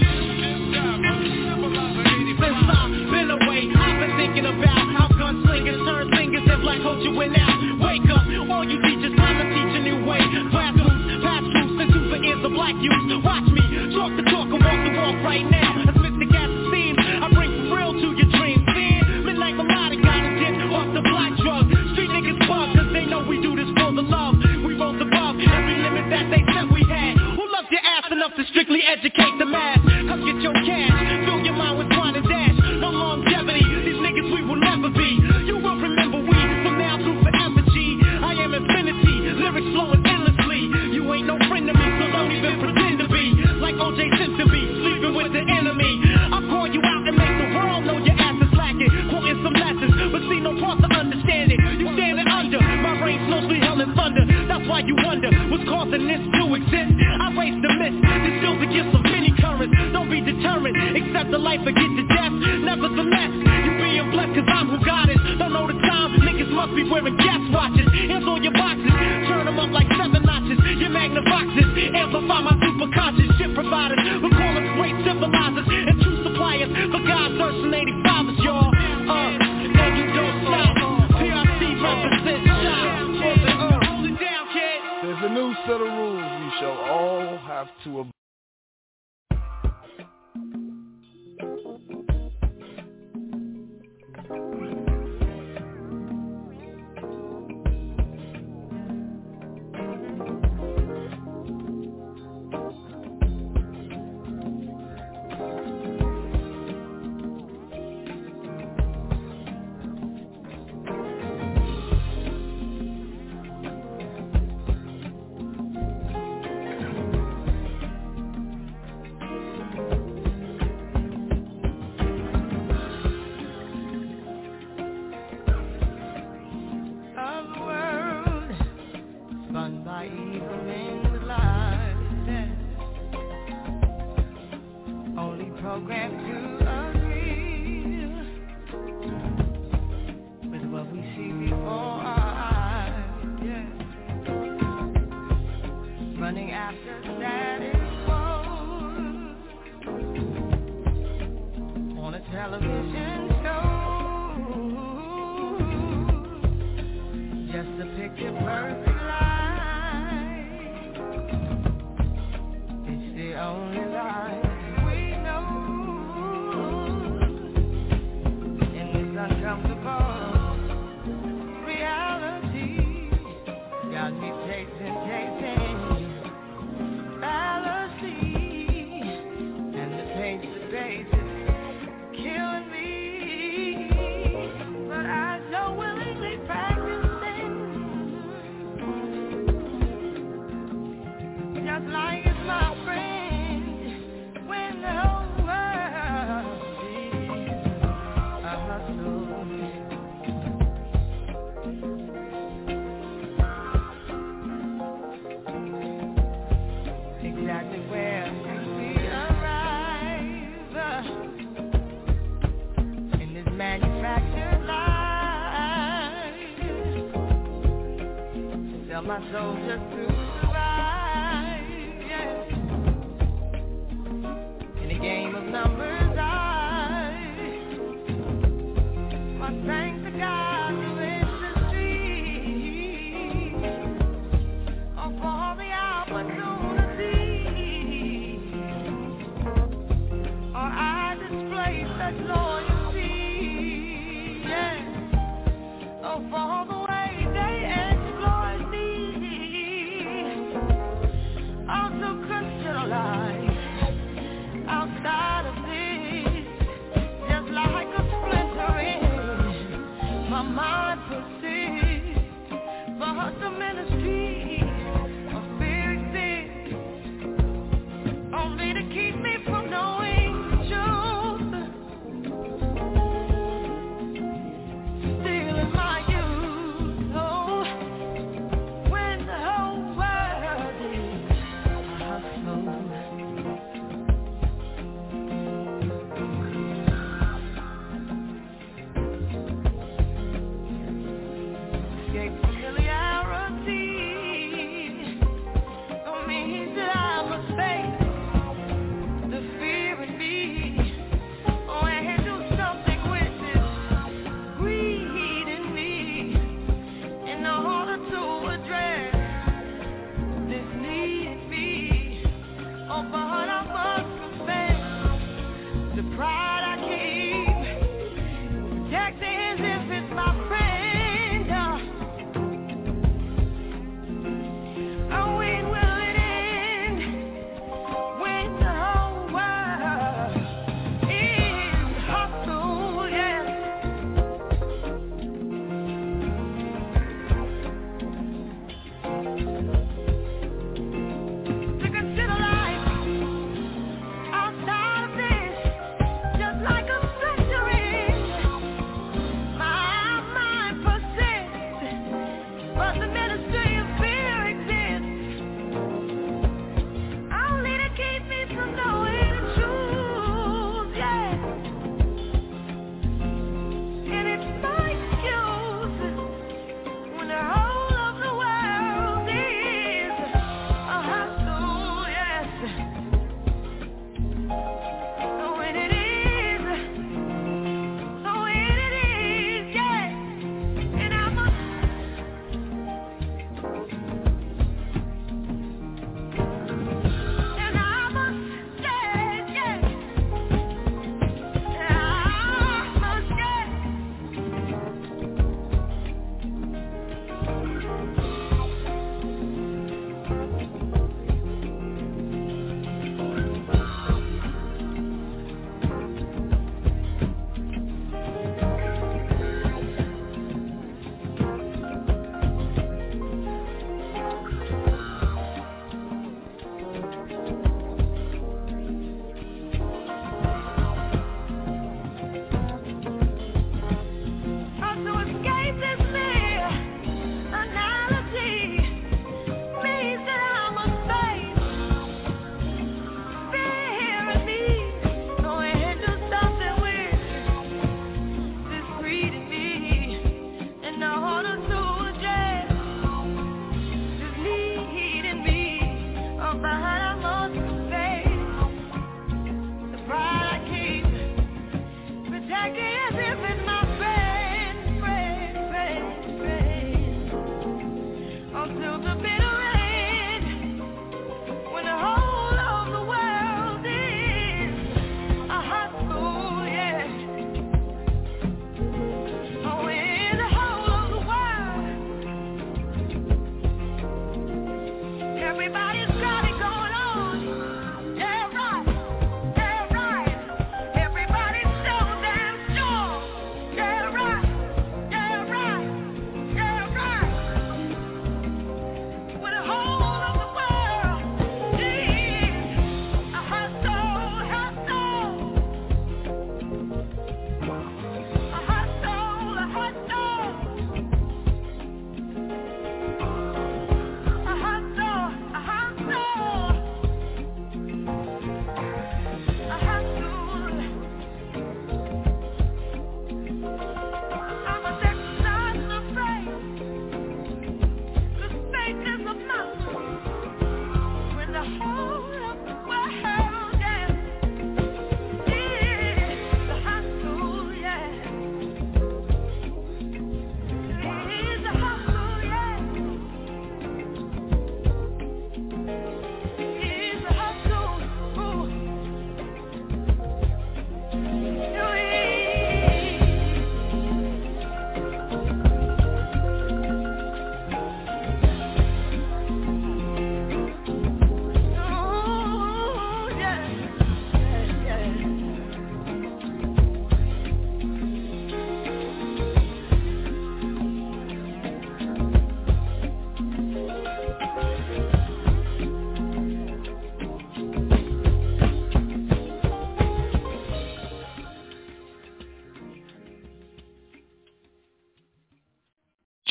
Since I've been away, I've been thinking about how gunslingers turn singers and black culture went out. Wake up, all you teachers, time to teach a new way. Classrooms, pass truths into the ears of black youth. Watch me, talk the talk and walk the walk right now. As Mr. Gas seems, I bring some real to your dreams. See, midnight melodic, got a dip off the black drug. Street niggas bug, cause they know we do this for the love. We rose above every limit that they said we had. Who loves your ass enough to strictly educate the mass? Come get your cash, fill your mind with wine and dash. No longevity, these niggas we will never be. You will remember we, from now through forever, G. I am infinity, lyrics flowing endlessly. You ain't no friend to me, so don't even pretend to be. Like O.J. Simpson be, sleeping with the enemy. I'll call you out and make the world know your ass is lacking. Quoting some lessons, but see no part to understand it. You standing under, my brain's mostly hell and thunder. That's why you wonder, what's causing this to exist? I raise the myth, distill the gifts of many currents. Don't be determined, accept the life or get to death. Nevertheless, you being blessed cause I'm who God is. Don't know the time, niggas must be wearing gas watches. Hands on your boxes, turn them up like 7 notches. Your Magnavoxes, amplify my super conscious shit providers. We call us great civilizers and true suppliers. For God's thirsting 85's y'all. And you don't stop. PRC represents shop. Hold it down, kid. There's a new set of rules we shall all have to obey. programmed to agree with what we see before our eyes, yeah. Running after status quo on a television show, just to picture perfect life. It's the only life we know. In this uncomfortable reality, got me tasting fallacy, and the pace is killing me. But I so willingly practice it, just like it's my friend. When the whole world is a hustle, exactly where we arrive in this manufactured life. Sell my soul just to survive, yeah. In a game of numbers, I must thank the God who industry for all the opportunity. Or I display such loyalty, yeah. Oh, for all the way they exploit me.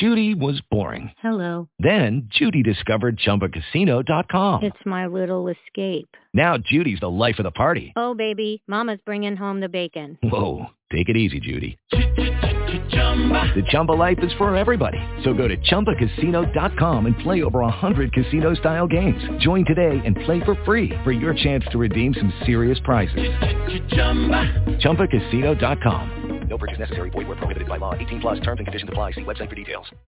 Judy was boring. Hello. Then Judy discovered ChumbaCasino.com. It's my little escape. Now Judy's the life of the party. Oh, baby, mama's bringing home the bacon. Whoa, take it easy, Judy. The Chumba life is for everybody. So go to ChumbaCasino.com and play over 100 casino-style games. Join today and play for free for your chance to redeem some serious prizes. ChumbaCasino.com. No purchase necessary. Void where prohibited by law. 18 plus terms and conditions apply. See website for details.